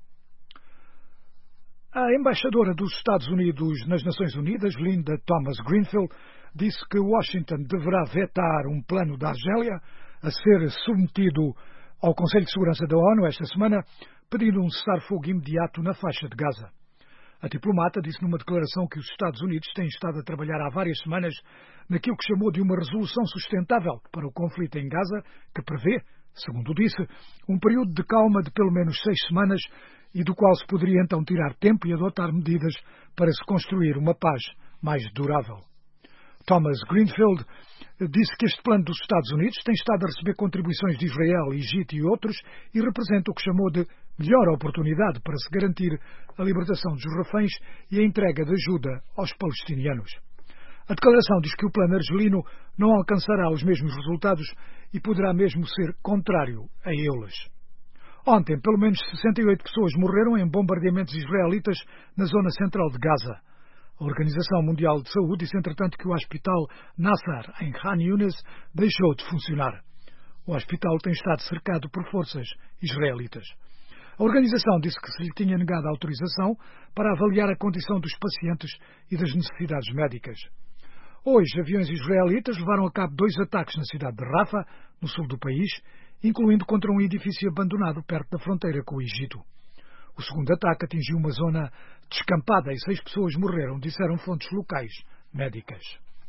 A embaixadora dos Estados Unidos nas Nações Unidas, Linda Thomas-Greenfield, disse que Washington deverá vetar um plano da Argélia a ser submetido ao Conselho de Segurança da ONU esta semana, pedindo um cessar-fogo imediato na faixa de Gaza. A diplomata disse numa declaração que os Estados Unidos têm estado a trabalhar há várias semanas naquilo que chamou de uma resolução sustentável para o conflito em Gaza, que prevê, segundo disse, um período de calma de pelo menos seis semanas e do qual se poderia então tirar tempo e adotar medidas para se construir uma paz mais durável. Thomas Greenfield disse que este plano dos Estados Unidos tem estado a receber contribuições de Israel, Egito e outros e representa o que chamou de melhor oportunidade para se garantir a libertação dos reféns e a entrega de ajuda aos palestinianos. A declaração diz que o plano argelino não alcançará os mesmos resultados e poderá mesmo ser contrário a eles. Ontem, pelo menos sessenta e oito pessoas morreram em bombardeamentos israelitas na zona central de Gaza. A Organização Mundial de Saúde disse, entretanto, que o hospital Nasser, em Khan Yunis, deixou de funcionar. O hospital tem estado cercado por forças israelitas. A organização disse que se lhe tinha negado a autorização para avaliar a condição dos pacientes e das necessidades médicas. Hoje, aviões israelitas levaram a cabo dois ataques na cidade de Rafah, no sul do país, incluindo contra um edifício abandonado perto da fronteira com o Egito. O segundo ataque atingiu uma zona descampada e seis pessoas morreram, disseram fontes locais médicas.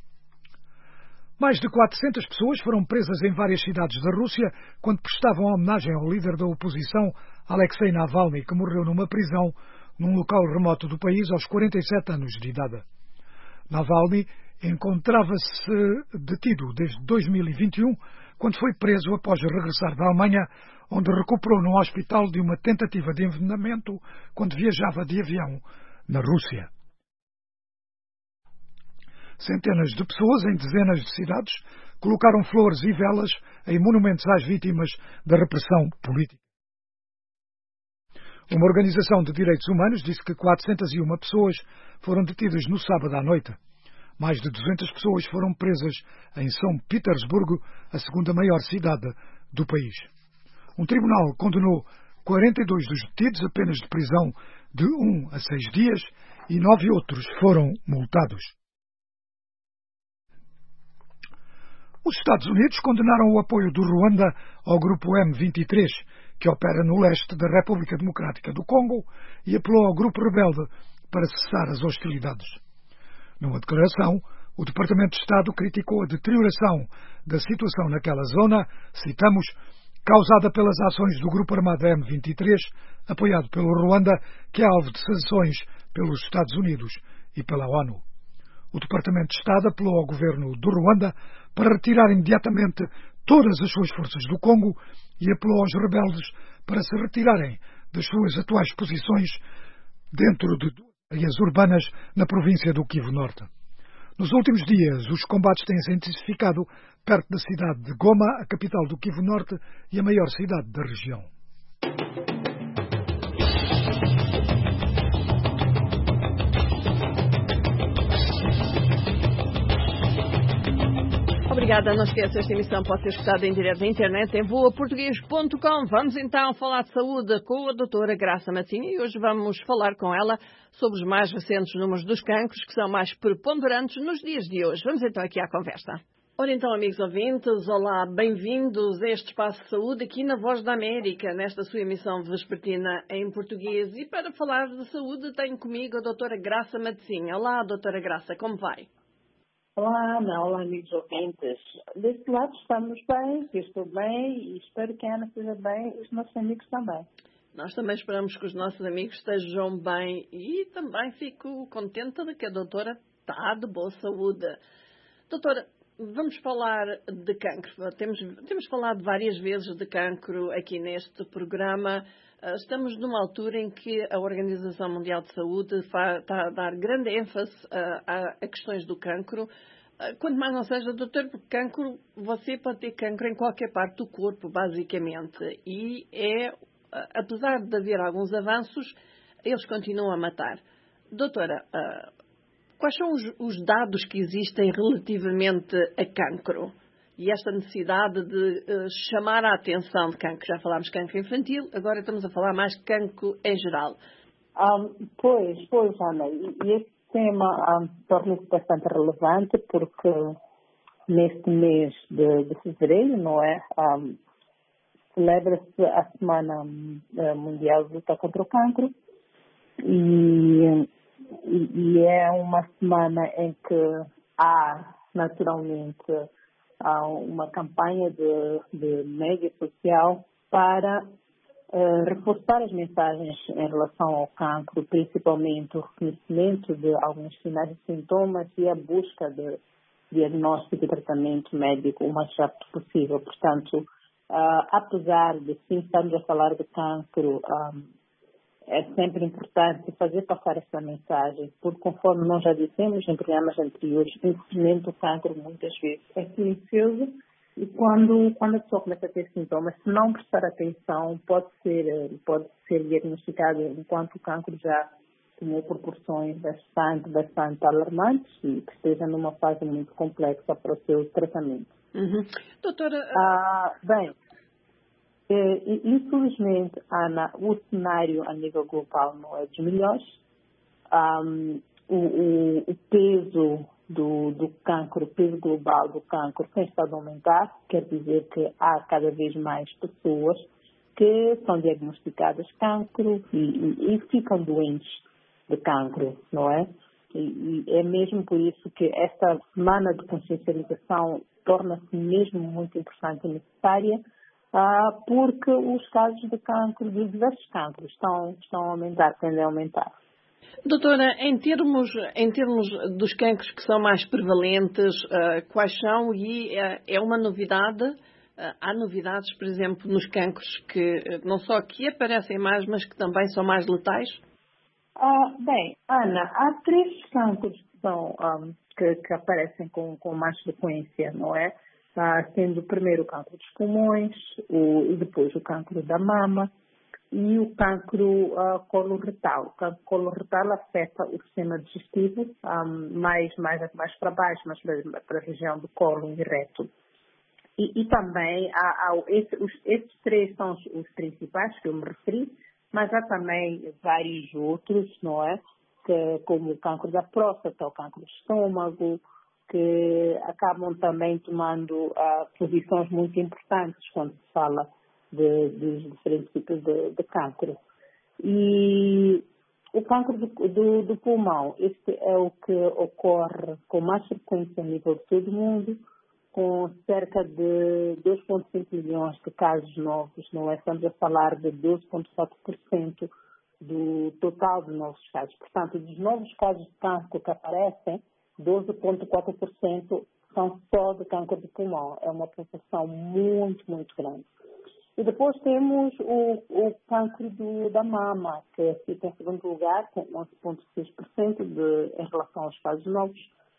Mais de quatrocentas pessoas foram presas em várias cidades da Rússia quando prestavam homenagem ao líder da oposição, Alexei Navalny, que morreu numa prisão num local remoto do país aos quarenta e sete anos de idade. Navalny encontrava-se detido desde dois mil e vinte e um, quando foi preso após regressar da Alemanha, onde recuperou num hospital de uma tentativa de envenenamento quando viajava de avião na Rússia. Centenas de pessoas em dezenas de cidades colocaram flores e velas em monumentos às vítimas da repressão política. Uma organização de direitos humanos disse que quatrocentas e uma pessoas foram detidas no sábado à noite. Mais de duzentas pessoas foram presas em São Petersburgo, a segunda maior cidade do país. Um tribunal condenou quarenta e dois dos detidos a penas de prisão de um a seis dias e nove outros foram multados. Os Estados Unidos condenaram o apoio do Ruanda ao grupo M vinte e três, que opera no leste da República Democrática do Congo, e apelou ao grupo rebelde para cessar as hostilidades. Numa declaração, o Departamento de Estado criticou a deterioração da situação naquela zona, citamos, causada pelas ações do grupo armado M vinte e três, apoiado pelo Ruanda, que é alvo de sanções pelos Estados Unidos e pela ONU. O Departamento de Estado apelou ao governo do Ruanda para retirar imediatamente todas as suas forças do Congo e apelou aos rebeldes para se retirarem das suas atuais posições dentro de áreas urbanas na província do Kivu Norte. Nos últimos dias, os combates têm-se intensificado perto da cidade de Goma, a capital do Kivu Norte e a maior cidade da região. Obrigada, não esqueça, esta emissão pode ser escutada em direto na internet em voa português ponto com. Vamos então falar de saúde com a doutora Graça Matinha e hoje vamos falar com ela sobre os mais recentes números dos cancros que são mais preponderantes nos dias de hoje. Vamos então aqui à conversa. Ora então, amigos ouvintes, olá, bem-vindos a este espaço de saúde aqui na Voz da América, nesta sua emissão vespertina em português. E para falar de saúde tenho comigo a doutora Graça Matinha. Olá, doutora Graça, como vai? Olá, Ana. Olá, amigos ouvintes. Deste lado estamos bem, eu estou bem e espero que a Ana esteja bem e os nossos amigos também. Nós também esperamos que os nossos amigos estejam bem e também fico contente de que a doutora está de boa saúde. Doutora, vamos falar de cancro. Temos, temos falado várias vezes de cancro aqui neste programa. Estamos numa altura em que a Organização Mundial de Saúde está a dar grande ênfase a, a questões do cancro. Quanto mais não seja, doutor, porque cancro, você pode ter cancro em qualquer parte do corpo, basicamente. E é, apesar de haver alguns avanços, eles continuam a matar. Doutora, quais são os, os dados que existem relativamente a cancro? E esta necessidade de uh, chamar a atenção de cancro. Já falámos de cancro infantil, agora estamos a falar mais de cancro em geral. Um, pois, pois, Ana, e, e este tema um, torna-se bastante relevante porque neste mês de, de fevereiro, não é? Um, celebra-se a Semana Mundial de Luta contra o Cancro e, e, e é uma semana em que há, naturalmente, há uma campanha de, de média social para uh, reforçar as mensagens em relação ao cancro, principalmente o reconhecimento de alguns sinais e sintomas e a busca de diagnóstico e tratamento médico o mais rápido possível. Portanto, uh, apesar de sim estarmos a falar de cancro, um, é sempre importante fazer passar essa mensagem, porque conforme nós já dissemos em programas anteriores, infelizmente o cancro muitas vezes é silencioso e quando, quando a pessoa começa a ter sintomas, se não prestar atenção, pode ser, pode ser diagnosticado enquanto o cancro já tomou proporções bastante, bastante alarmantes e que esteja numa fase muito complexa para o seu tratamento. Uhum. Doutora... Ah, bem, infelizmente, Ana, o cenário a nível global não é dos melhores. Um, o, o, o peso do, do cancro, o peso global do cancro tem estado a aumentar, quer dizer que há cada vez mais pessoas que são diagnosticadas cancro e, e, e ficam doentes de cancro, não é? E, e é mesmo por isso que esta semana de consciencialização torna-se mesmo muito importante e necessária, Ah, porque os casos de cancro, de diversos cancros, estão, estão a aumentar, tendem a aumentar. Doutora, em termos, em termos dos cancros que são mais prevalentes, uh, quais são? E uh, é uma novidade? Uh, há novidades, por exemplo, nos cancros que uh, não só que aparecem mais, mas que também são mais letais? Ah, bem, Ana, há três cancros que, são, um, que, que aparecem com, com mais frequência, não é? Ah, sendo o primeiro o cancro dos pulmões, o, e depois o cancro da mama, e o cancro uh, coloretal. O cancro coloretal afeta o sistema digestivo, um, mais, mais, mais para baixo, mais para, para a região do colo e reto. E, e também, há, há, esse, os, esses três são os, os principais que eu me referi, mas há também vários outros, não é? Que, como o cancro da próstata, o cancro do estômago, que acabam também tomando uh, posições muito importantes quando se fala de, de diferentes tipos de, de cancro. E o cancro do, do, do pulmão, este é o que ocorre com mais frequência a nível de todo o mundo, com cerca de dois vírgula cinco milhões de casos novos, não é? Estamos a falar de doze vírgula quatro por cento do total de novos casos. Portanto, dos novos casos de cancro que aparecem, doze vírgula quatro por cento são só de cancro de pulmão. É uma proporção muito, muito grande. E depois temos o, o cancro do, da mama, que fica em segundo lugar, com onze vírgula seis por cento de, em relação aos casos novos.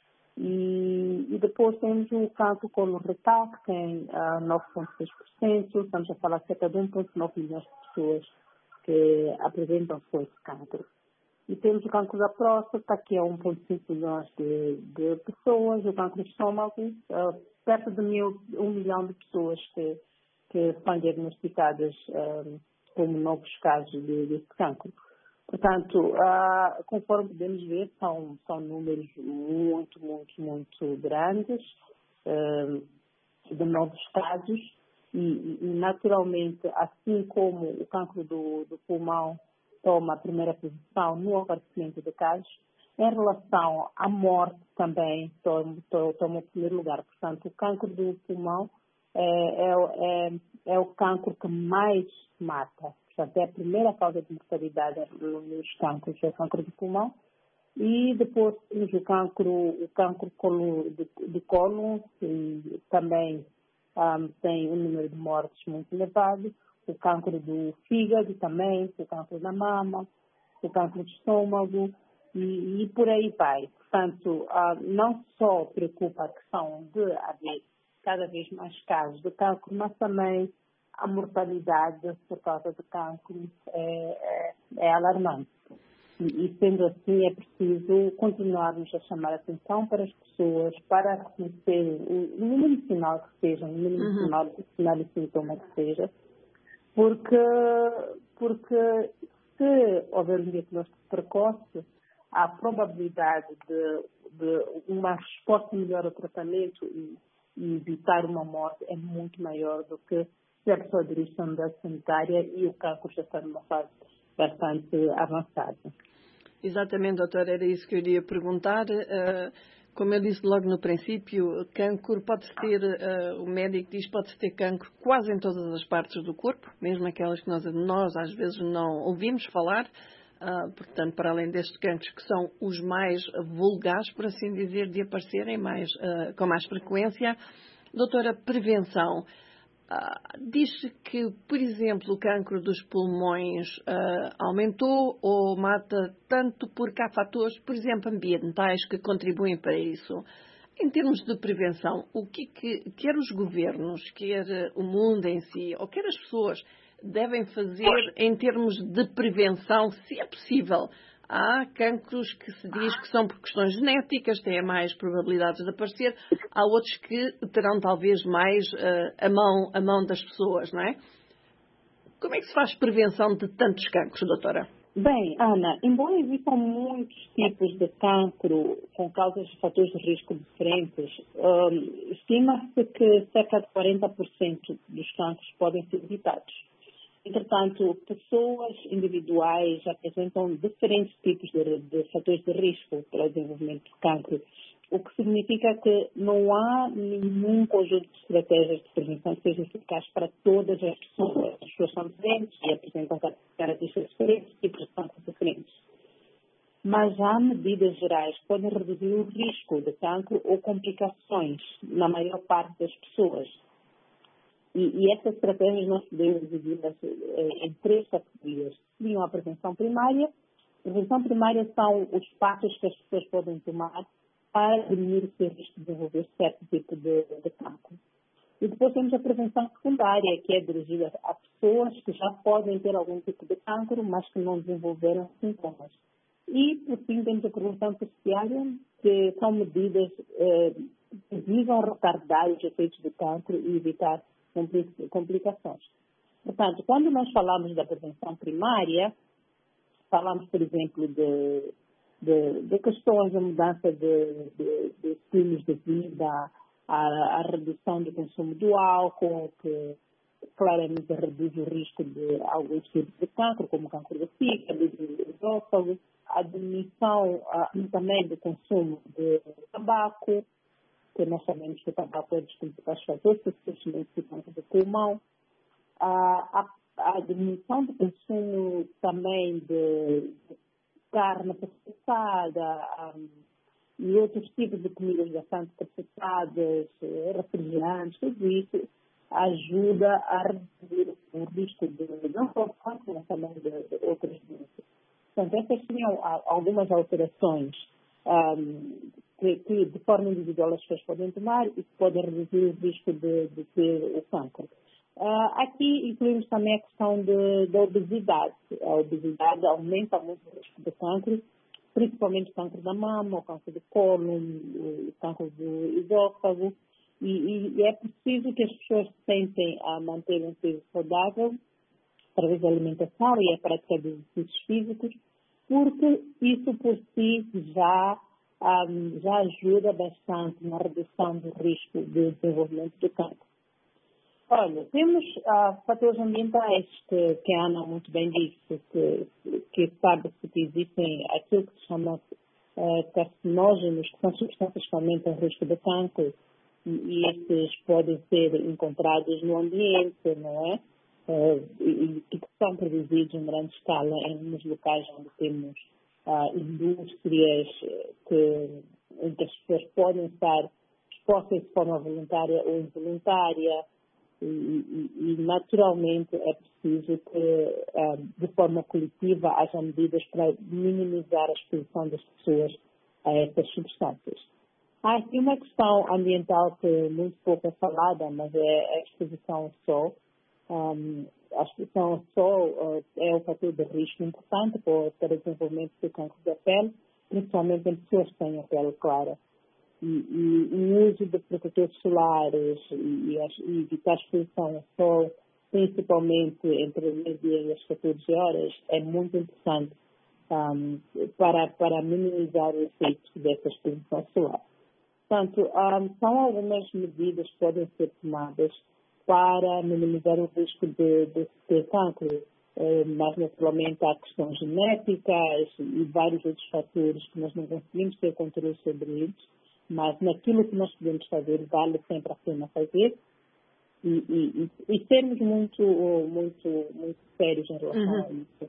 E, e depois temos o cancro coloretal, que tem uh, nove vírgula seis por cento. Estamos a falar de cerca de um vírgula nove milhões de pessoas que apresentam esse cancro. E temos o cancro da próstata, que é um vírgula cinco milhões de, de pessoas. O cancro do estômago, uh, perto de mil, um milhão de pessoas que, que são diagnosticadas uh, como novos casos de, desse cancro. Portanto, uh, conforme podemos ver, são, são números muito, muito, muito grandes uh, de novos casos e, e, naturalmente, assim como o cancro do, do pulmão toma a primeira posição no aparecimento de casos, em relação à morte também toma, toma o primeiro lugar. Portanto, o cancro do pulmão é, é, é, é o cancro que mais mata. Portanto, é a primeira causa de mortalidade nos cancros, é o cancro do pulmão. E depois temos o cancro, o cancro colo, de, de cólon, que também um, tem um número de mortes muito elevado. O cancro do fígado também, o cancro da mama, o cancro do estômago e, e por aí vai. Portanto, uh, não só preocupa a questão de haver cada vez mais casos de cancro, mas também a mortalidade por causa do cancro é, é, é alarmante. E, e, sendo assim, é preciso continuarmos a chamar a atenção para as pessoas, para reconhecerem o mínimo sinal que seja, o mínimo uhum. sinal, sinal e sintoma que seja, porque, porque se houver um diagnóstico precoce, a probabilidade de, de uma resposta melhor ao tratamento e, e evitar uma morte é muito maior do que se a pessoa dirige a unidade sanitária e o cancro já está numa fase bastante avançada. Exatamente, doutora, era isso que eu iria perguntar. Uh, como eu disse logo no princípio, cancro pode-se ter, uh, o médico diz, pode-se ter cancro quase em todas as partes do corpo, mesmo aquelas que nós, nós às vezes não ouvimos falar. Uh, portanto, para além destes cancros que são os mais vulgares, por assim dizer, de aparecerem mais, uh, com mais frequência. Doutora, prevenção. Uh, diz-se que, por exemplo, o cancro dos pulmões uh, aumentou ou mata tanto porque há fatores, por exemplo, ambientais que contribuem para isso. Em termos de prevenção, o que, que quer os governos, quer o mundo em si, ou quer as pessoas, devem fazer em termos de prevenção, se é possível? Há cancros que se diz que são por questões genéticas, têm mais probabilidades de aparecer. Há outros que terão talvez mais uh, a, mão, a mão das pessoas, não é? Como é que se faz prevenção de tantos cancros, doutora? Bem, Ana, embora existam muitos tipos de cancro com causas de fatores de risco diferentes, um, estima-se que cerca de quarenta por cento dos cancros podem ser evitados. Entretanto, pessoas individuais apresentam diferentes tipos de, de fatores de risco para o desenvolvimento de cancro, o que significa que não há nenhum conjunto de estratégias de prevenção que seja eficaz para todas as pessoas. As pessoas são diferentes e apresentam características diferentes, tipos de cancro diferentes. Mas há medidas gerais que podem reduzir o risco de cancro ou complicações na maior parte das pessoas. E, e essas estratégias nós podemos dividir-las em três categorias. Seriam a prevenção primária. A prevenção primária são os passos que as pessoas podem tomar para diminuir o seu risco de desenvolver certo tipo de, de cancro. E depois temos a prevenção secundária, que é dirigida a pessoas que já podem ter algum tipo de cancro, mas que não desenvolveram sintomas. E, por fim, temos a prevenção terciária, que são medidas eh, que visam retardar os efeitos do cancro e evitar complicações. Portanto, quando nós falamos da prevenção primária, falamos, por exemplo, de, de, de questões de mudança de, de, de estilos de vida, a, a redução do consumo do álcool, que claramente reduz o risco de alguns tipos de cancro, como cancro do fígado, do esôfago, a diminuição a, também do consumo de tabaco, que nós sabemos que o tabaco é dos principais fatores, especialmente do cancro do pulmão, a, a, a diminuição do consumo também de, de carne processada um, e outros tipos de comidas bastante processadas, refrigerantes, tudo isso ajuda a reduzir o risco de não só de cancro, mas também de, de outras doenças. Portanto, essas seriam algumas alterações um, que, que, de forma individual, as pessoas podem tomar e que podem reduzir o risco de, de ter o cancro. Uh, aqui incluímos também a questão de, da obesidade. A obesidade aumenta muito o risco de cancro, principalmente o cancro da mama, o cancro do cólon, o cancro do esôfago. E, e, e é preciso que as pessoas tentem a manter um peso saudável através da alimentação e a prática de exercícios físicos, porque isso por si já, um, já ajuda bastante na redução do risco de desenvolvimento do cancro. Olha, temos uh, fatores ambientais que, que a Ana muito bem disse, que, que sabe-se que existem aquilo que se chama uh, carcinógenos, que são substâncias que aumentam o risco de cancro, e, e estes podem ser encontrados no ambiente, não é? Uh, e, e que são produzidos em grande escala em nos locais onde temos uh, indústrias que, em que as pessoas podem estar expostas de forma voluntária ou involuntária. E, e, e, naturalmente, é preciso que, de forma coletiva, haja medidas para minimizar a exposição das pessoas a estas substâncias. Há aqui uma questão ambiental que muito pouco é falada, mas é a exposição ao sol. Um, a exposição ao sol uh, é um fator de risco importante para, para o desenvolvimento do cancro da pele, principalmente em pessoas que têm a pele clara. E, e o uso de protetores solares e, e, e evitar a exposição ao sol, principalmente entre o meio-dia e as catorze horas, é muito importante um, para, para minimizar o efeito dessa exposição solar. Portanto, um, são algumas medidas que podem ser tomadas para minimizar o risco de, de ter cancro, eh, mas naturalmente há questões genéticas e vários outros fatores que nós não conseguimos ter controle sobre eles. Mas naquilo que nós podemos fazer, vale sempre a pena fazer e, e, e, e sermos muito, muito, muito sérios em relação uhum. a isso.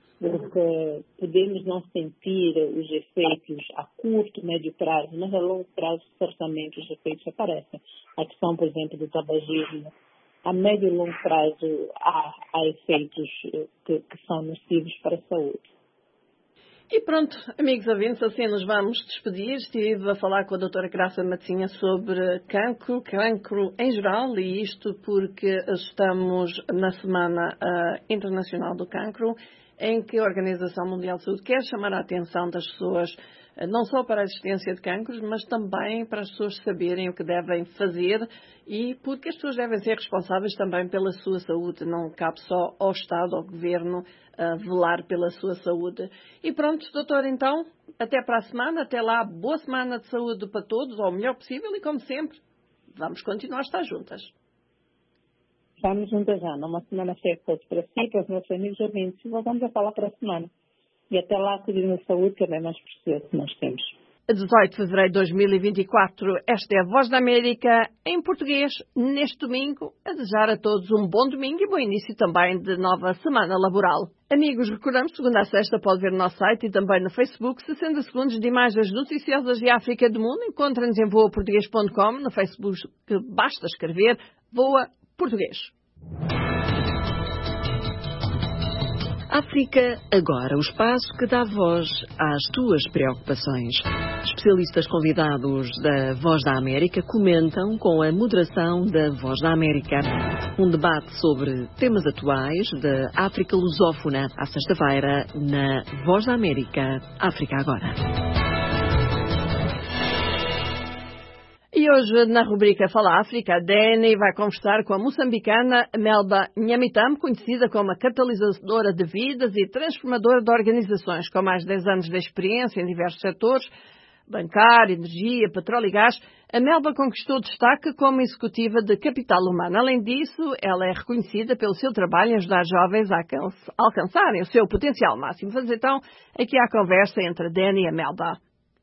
Porque podemos não sentir os efeitos a curto, médio prazo, mas a longo prazo certamente os efeitos aparecem. A questão, por exemplo, do tabagismo, a médio e longo prazo há, há efeitos que, que são nocivos para a saúde. E pronto, amigos ouvintes, assim nos vamos despedir. Estive a falar com a doutora Graça Matosinha sobre cancro, cancro em geral, e isto porque estamos na Semana uh, Internacional do Cancro, em que a Organização Mundial de Saúde quer chamar a atenção das pessoas uh, não só para a existência de cancros, mas também para as pessoas saberem o que devem fazer e porque as pessoas devem ser responsáveis também pela sua saúde. Não cabe só ao Estado, ao Governo, a velar pela sua saúde. E pronto, doutor, então, até para a semana, até lá, boa semana de saúde para todos, ao melhor possível e, como sempre, vamos continuar a estar juntas. Estamos juntas já, numa semana cheia de todos para si, para os nossos amigos ouvintes, e voltamos a falar para a semana. E até lá, cuidem da saúde, que é bem mais precioso que nós temos. dezoito de fevereiro de dois mil e vinte e quatro, esta é a Voz da América, em português, neste domingo, a desejar a todos um bom domingo e bom início também de nova semana laboral. Amigos, recordamos, segunda a sexta pode ver no nosso site e também no Facebook, sessenta segundos de imagens noticiosas de África e do mundo. Encontra-nos em voa português ponto com, no Facebook, que basta escrever Voa Português. África Agora, o espaço que dá voz às tuas preocupações. Especialistas convidados da Voz da América comentam com a moderação da Voz da América. Um debate sobre temas atuais da África lusófona, à sexta-feira, na Voz da América, África Agora. E hoje, na rubrica Fala África, a Dani vai conversar com a moçambicana Melba Nhamitam, conhecida como a catalisadora de vidas e transformadora de organizações, com mais de dez anos de experiência em diversos setores, bancário, energia, petróleo e gás. A Melba conquistou destaque como executiva de capital humano. Além disso, ela é reconhecida pelo seu trabalho em ajudar jovens a alcançarem o seu potencial máximo. Vamos então aqui à conversa entre a Dani e a Melba.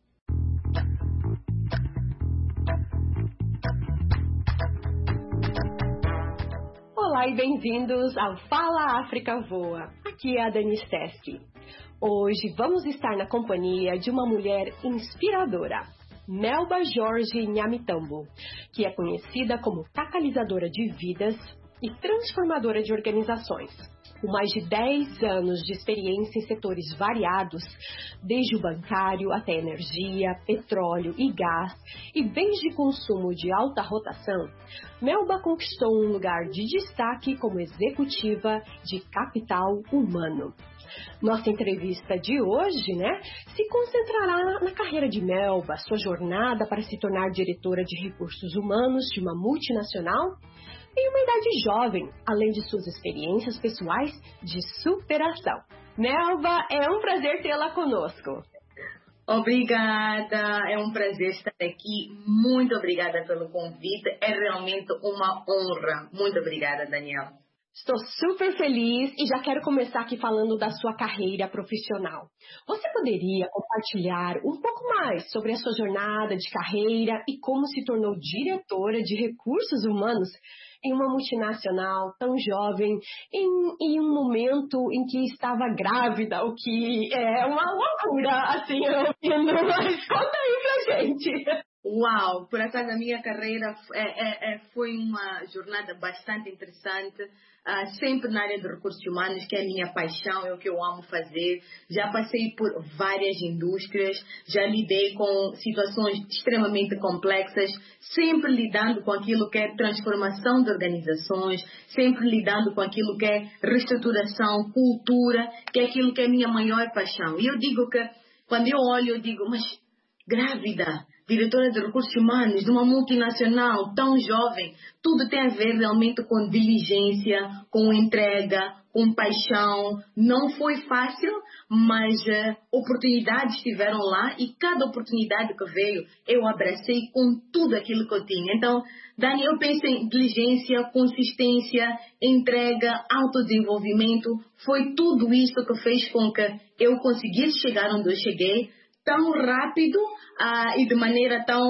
Olá e bem-vindos ao Fala África Voa. Aqui é a Dani Steski. Hoje vamos estar na companhia de uma mulher inspiradora, Melba Jorge Nhamitambo, que é conhecida como catalisadora de vidas e transformadora de organizações. Com mais de dez anos de experiência em setores variados, desde o bancário até energia, petróleo e gás, e bens de consumo de alta rotação, Melba conquistou um lugar de destaque como executiva de capital humano. Nossa entrevista de hoje, né, se concentrará na carreira de Melba, sua jornada para se tornar diretora de recursos humanos de uma multinacional, em uma idade jovem, além de suas experiências pessoais de superação. Melba, é um prazer tê-la conosco. Obrigada, é um prazer estar aqui. Muito obrigada pelo convite. É realmente uma honra. Muito obrigada, Daniel. Estou super feliz e já quero começar aqui falando da sua carreira profissional. Você poderia compartilhar um pouco mais sobre a sua jornada de carreira e como se tornou diretora de recursos humanos em uma multinacional tão jovem, em, em um momento em que estava grávida, o que é uma loucura, assim, eu ouvindo, mas conta aí pra gente. Uau, por acaso a minha carreira é, é, é, foi uma jornada bastante interessante, uh, sempre na área de recursos humanos, que é a minha paixão, é o que eu amo fazer. Já passei por várias indústrias, já lidei com situações extremamente complexas, sempre lidando com aquilo que é transformação de organizações, sempre lidando com aquilo que é reestruturação, cultura, que é aquilo que é a minha maior paixão. E eu digo que, quando eu olho, eu digo, mas grávida, diretora de recursos humanos de uma multinacional tão jovem, tudo tem a ver realmente com diligência, com entrega, com paixão. Não foi fácil, mas uh, oportunidades estiveram lá e cada oportunidade que veio, eu abracei com tudo aquilo que eu tinha. Então, Dani, eu penso em diligência, consistência, entrega, autodesenvolvimento. Foi tudo isso que fez com que eu conseguisse chegar onde eu cheguei, tão rápido uh, e de maneira tão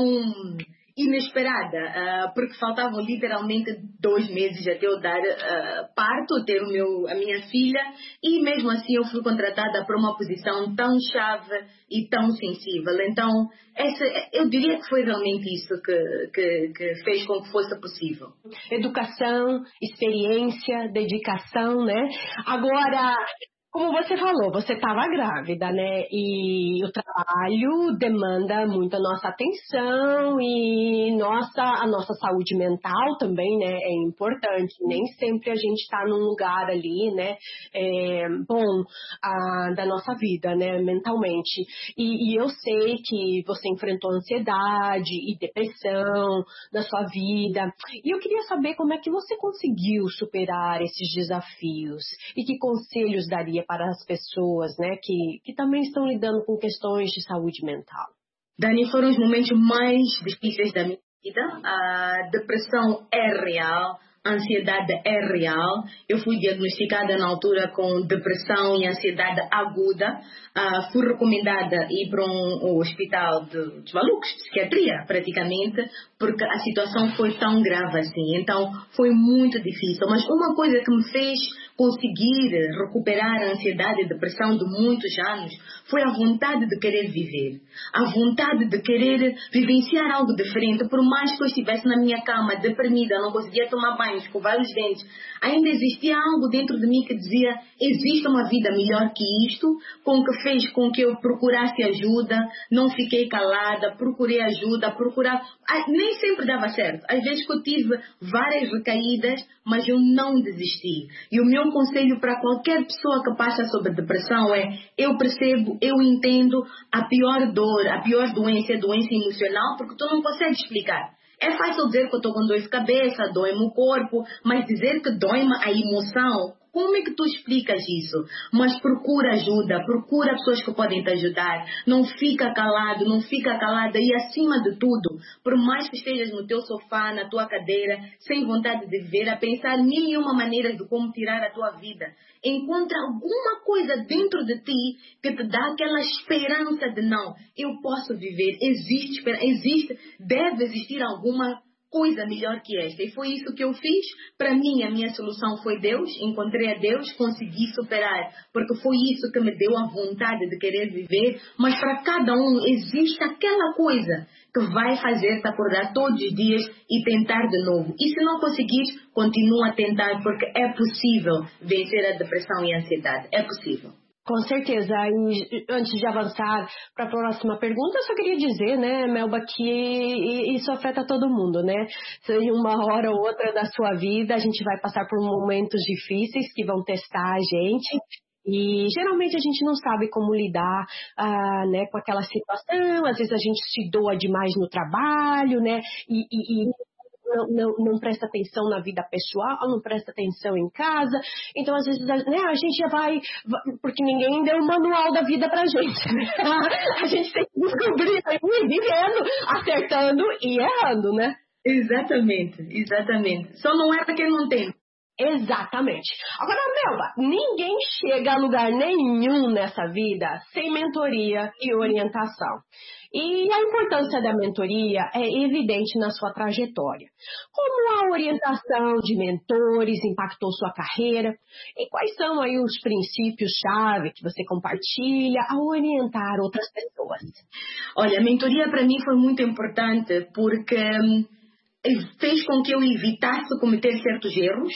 inesperada, uh, porque faltavam literalmente dois meses até eu dar uh, parto, ter o meu, a minha filha, e mesmo assim eu fui contratada para uma posição tão chave e tão sensível. Então, essa, eu diria que foi realmente isso que, que, que fez com que fosse possível. Educação, experiência, dedicação, né? Agora, como você falou, você estava grávida, né? E o trabalho demanda muito a nossa atenção e nossa, a nossa saúde mental também, né? É importante. Nem sempre a gente está num lugar ali, né? É, bom, a, da nossa vida, né? Mentalmente. E, e eu sei que você enfrentou ansiedade e depressão na sua vida. E eu queria saber como é que você conseguiu superar esses desafios e que conselhos daria para as pessoas, né, que, que também estão lidando com questões de saúde mental. Dani, foram os momentos mais difíceis da minha vida. A depressão é real, a ansiedade é real. Eu fui diagnosticada na altura com depressão e ansiedade aguda. Uh, fui recomendada ir para um, um hospital de, de malucos, de psiquiatria, praticamente, porque a situação foi tão grave assim. Então, foi muito difícil. Mas uma coisa que me fez conseguir recuperar a ansiedade e depressão de muitos anos foi a vontade de querer viver. A vontade de querer vivenciar algo diferente. Por mais que eu estivesse na minha cama, deprimida, não conseguia tomar banho, escovar os dentes, ainda existia algo dentro de mim que dizia, existe uma vida melhor que isto, com que fez com que eu procurasse ajuda, não fiquei calada, procurei ajuda, procurava... Nem sempre dava certo. Às vezes que eu tive várias recaídas, mas eu não desisti. E o meu conselho para qualquer pessoa que passa sobre depressão é, eu percebo, eu entendo, a pior dor, a pior doença é a doença emocional, porque tu não consegues explicar. É fácil dizer que eu estou com dor de cabeça, dói-me o corpo, mas dizer que dói-me a emoção, como é que tu explicas isso? Mas procura ajuda, procura pessoas que podem te ajudar. Não fica calado, não fica calada. E acima de tudo, por mais que estejas no teu sofá, na tua cadeira, sem vontade de viver, a pensar mil e uma maneiras de como tirar a tua vida, encontra alguma coisa dentro de ti que te dá aquela esperança de não, eu posso viver, existe esperança, existe, deve existir alguma coisa melhor que esta. E foi isso que eu fiz. Para mim, a minha solução foi Deus. Encontrei a Deus, consegui superar, porque foi isso que me deu a vontade de querer viver. Mas para cada um existe aquela coisa que vai fazer-te acordar todos os dias e tentar de novo. E se não conseguires, continua a tentar, porque é possível vencer a depressão e a ansiedade. É possível. Com certeza. E antes de avançar para a próxima pergunta, eu só queria dizer, né, Melba, que isso afeta todo mundo, né? Seja uma hora ou outra da sua vida, a gente vai passar por momentos difíceis que vão testar a gente. E geralmente a gente não sabe como lidar ah, né, com aquela situação. Às vezes a gente se doa demais no trabalho, né? E... e, e... Não, não, não presta atenção na vida pessoal, não presta atenção em casa. Então, às vezes, né, a gente já vai... Porque ninguém deu o manual da vida pra gente. Né? A gente tem que descobrir, vivendo, acertando e errando, né? Exatamente, exatamente. Só não é pra quem não tem. Exatamente. Agora, Melba, ninguém chega a lugar nenhum nessa vida sem mentoria e orientação. E a importância da mentoria é evidente na sua trajetória. Como a orientação de mentores impactou sua carreira? E quais são aí os princípios-chave que você compartilha ao orientar outras pessoas? Olha, a mentoria para mim foi muito importante porque hum, fez com que eu evitasse cometer certos erros.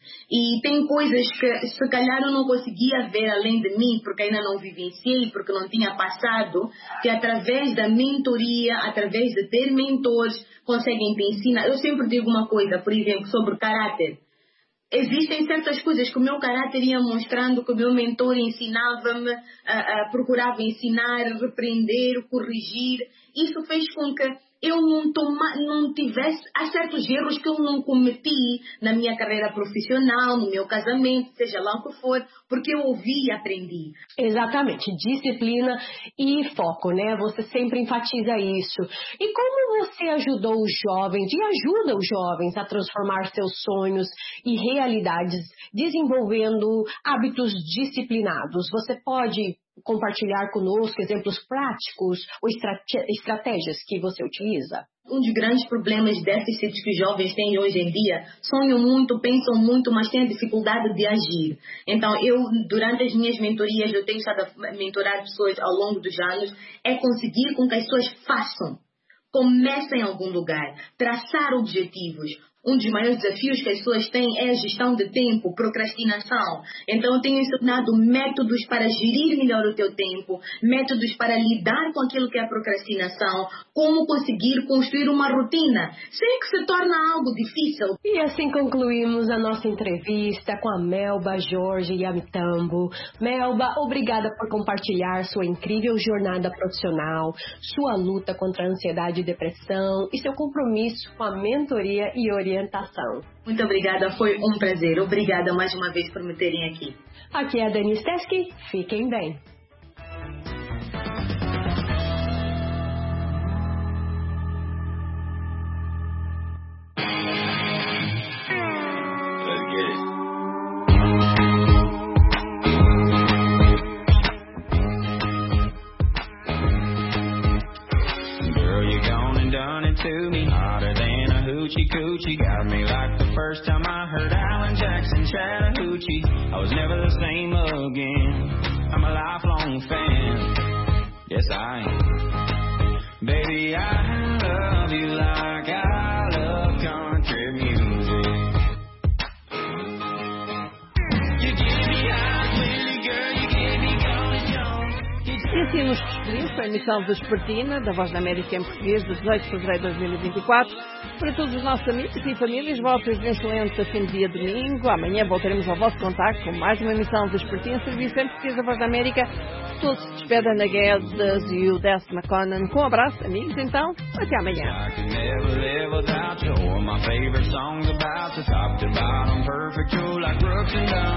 E tem coisas que se calhar eu não conseguia ver além de mim, porque ainda não vivenciei, porque não tinha passado, que através da mentoria, através de ter mentores, conseguem te ensinar. Eu sempre digo uma coisa, por exemplo, sobre caráter. Existem certas coisas que o meu caráter ia mostrando, que o meu mentor ensinava-me, a, a, procurava ensinar, repreender, corrigir. Isso fez com que eu não, toma, não tivesse... Há certos erros que eu não cometi na minha carreira profissional, no meu casamento, seja lá o que for, porque eu ouvi e aprendi. Exatamente. Disciplina e foco, né? Você sempre enfatiza isso. E como você ajudou os jovens e ajuda os jovens a transformar seus sonhos e realidades, desenvolvendo hábitos disciplinados? Você pode compartilhar conosco exemplos práticos ou estrate- estratégias que você utiliza? Um dos grandes problemas de déficits que os jovens têm hoje em dia, sonham muito, pensam muito, mas têm a dificuldade de agir. Então, eu, durante as minhas mentorias, eu tenho estado a mentorar pessoas ao longo dos anos, é conseguir com que as pessoas façam. Comecem em algum lugar, traçar objetivos. Um dos maiores desafios que as pessoas têm é a gestão de tempo, procrastinação. Então, eu tenho ensinado métodos para gerir melhor o teu tempo, métodos para lidar com aquilo que é a procrastinação, como conseguir construir uma rotina, sem que se torne algo difícil. E assim concluímos a nossa entrevista com a Melba Jorge Yamitambo. Melba, obrigada por compartilhar sua incrível jornada profissional, sua luta contra a ansiedade e depressão e seu compromisso com a mentoria e orientação. Orientação. Muito obrigada, foi um prazer. Obrigada mais uma vez por me terem aqui. Aqui é a Denise Teske, fiquem bem. Girl, you're gone and done it to me, hotter than a hoop. hoochie coochie got me like the first time I heard Alan Jackson Chattahoochee. I was never the same again. I'm a lifelong fan. Yes, I am. Baby, I love you like I love country music. You give me eyes, pretty girl, you give me golden Jones. E assim nos despedimos para a emissão vespertina da Voz da América em português de dezoito de fevereiro de dois mil e vinte e quatro. Para todos os nossos amigos e famílias, votos de um excelente fim de dia domingo. Amanhã voltaremos ao vosso contacto com mais uma emissão vespertina, serviço em português da Voz da América. Todos se despedem da Guedes e o Des McConnell. Com um abraço, amigos, então, até amanhã.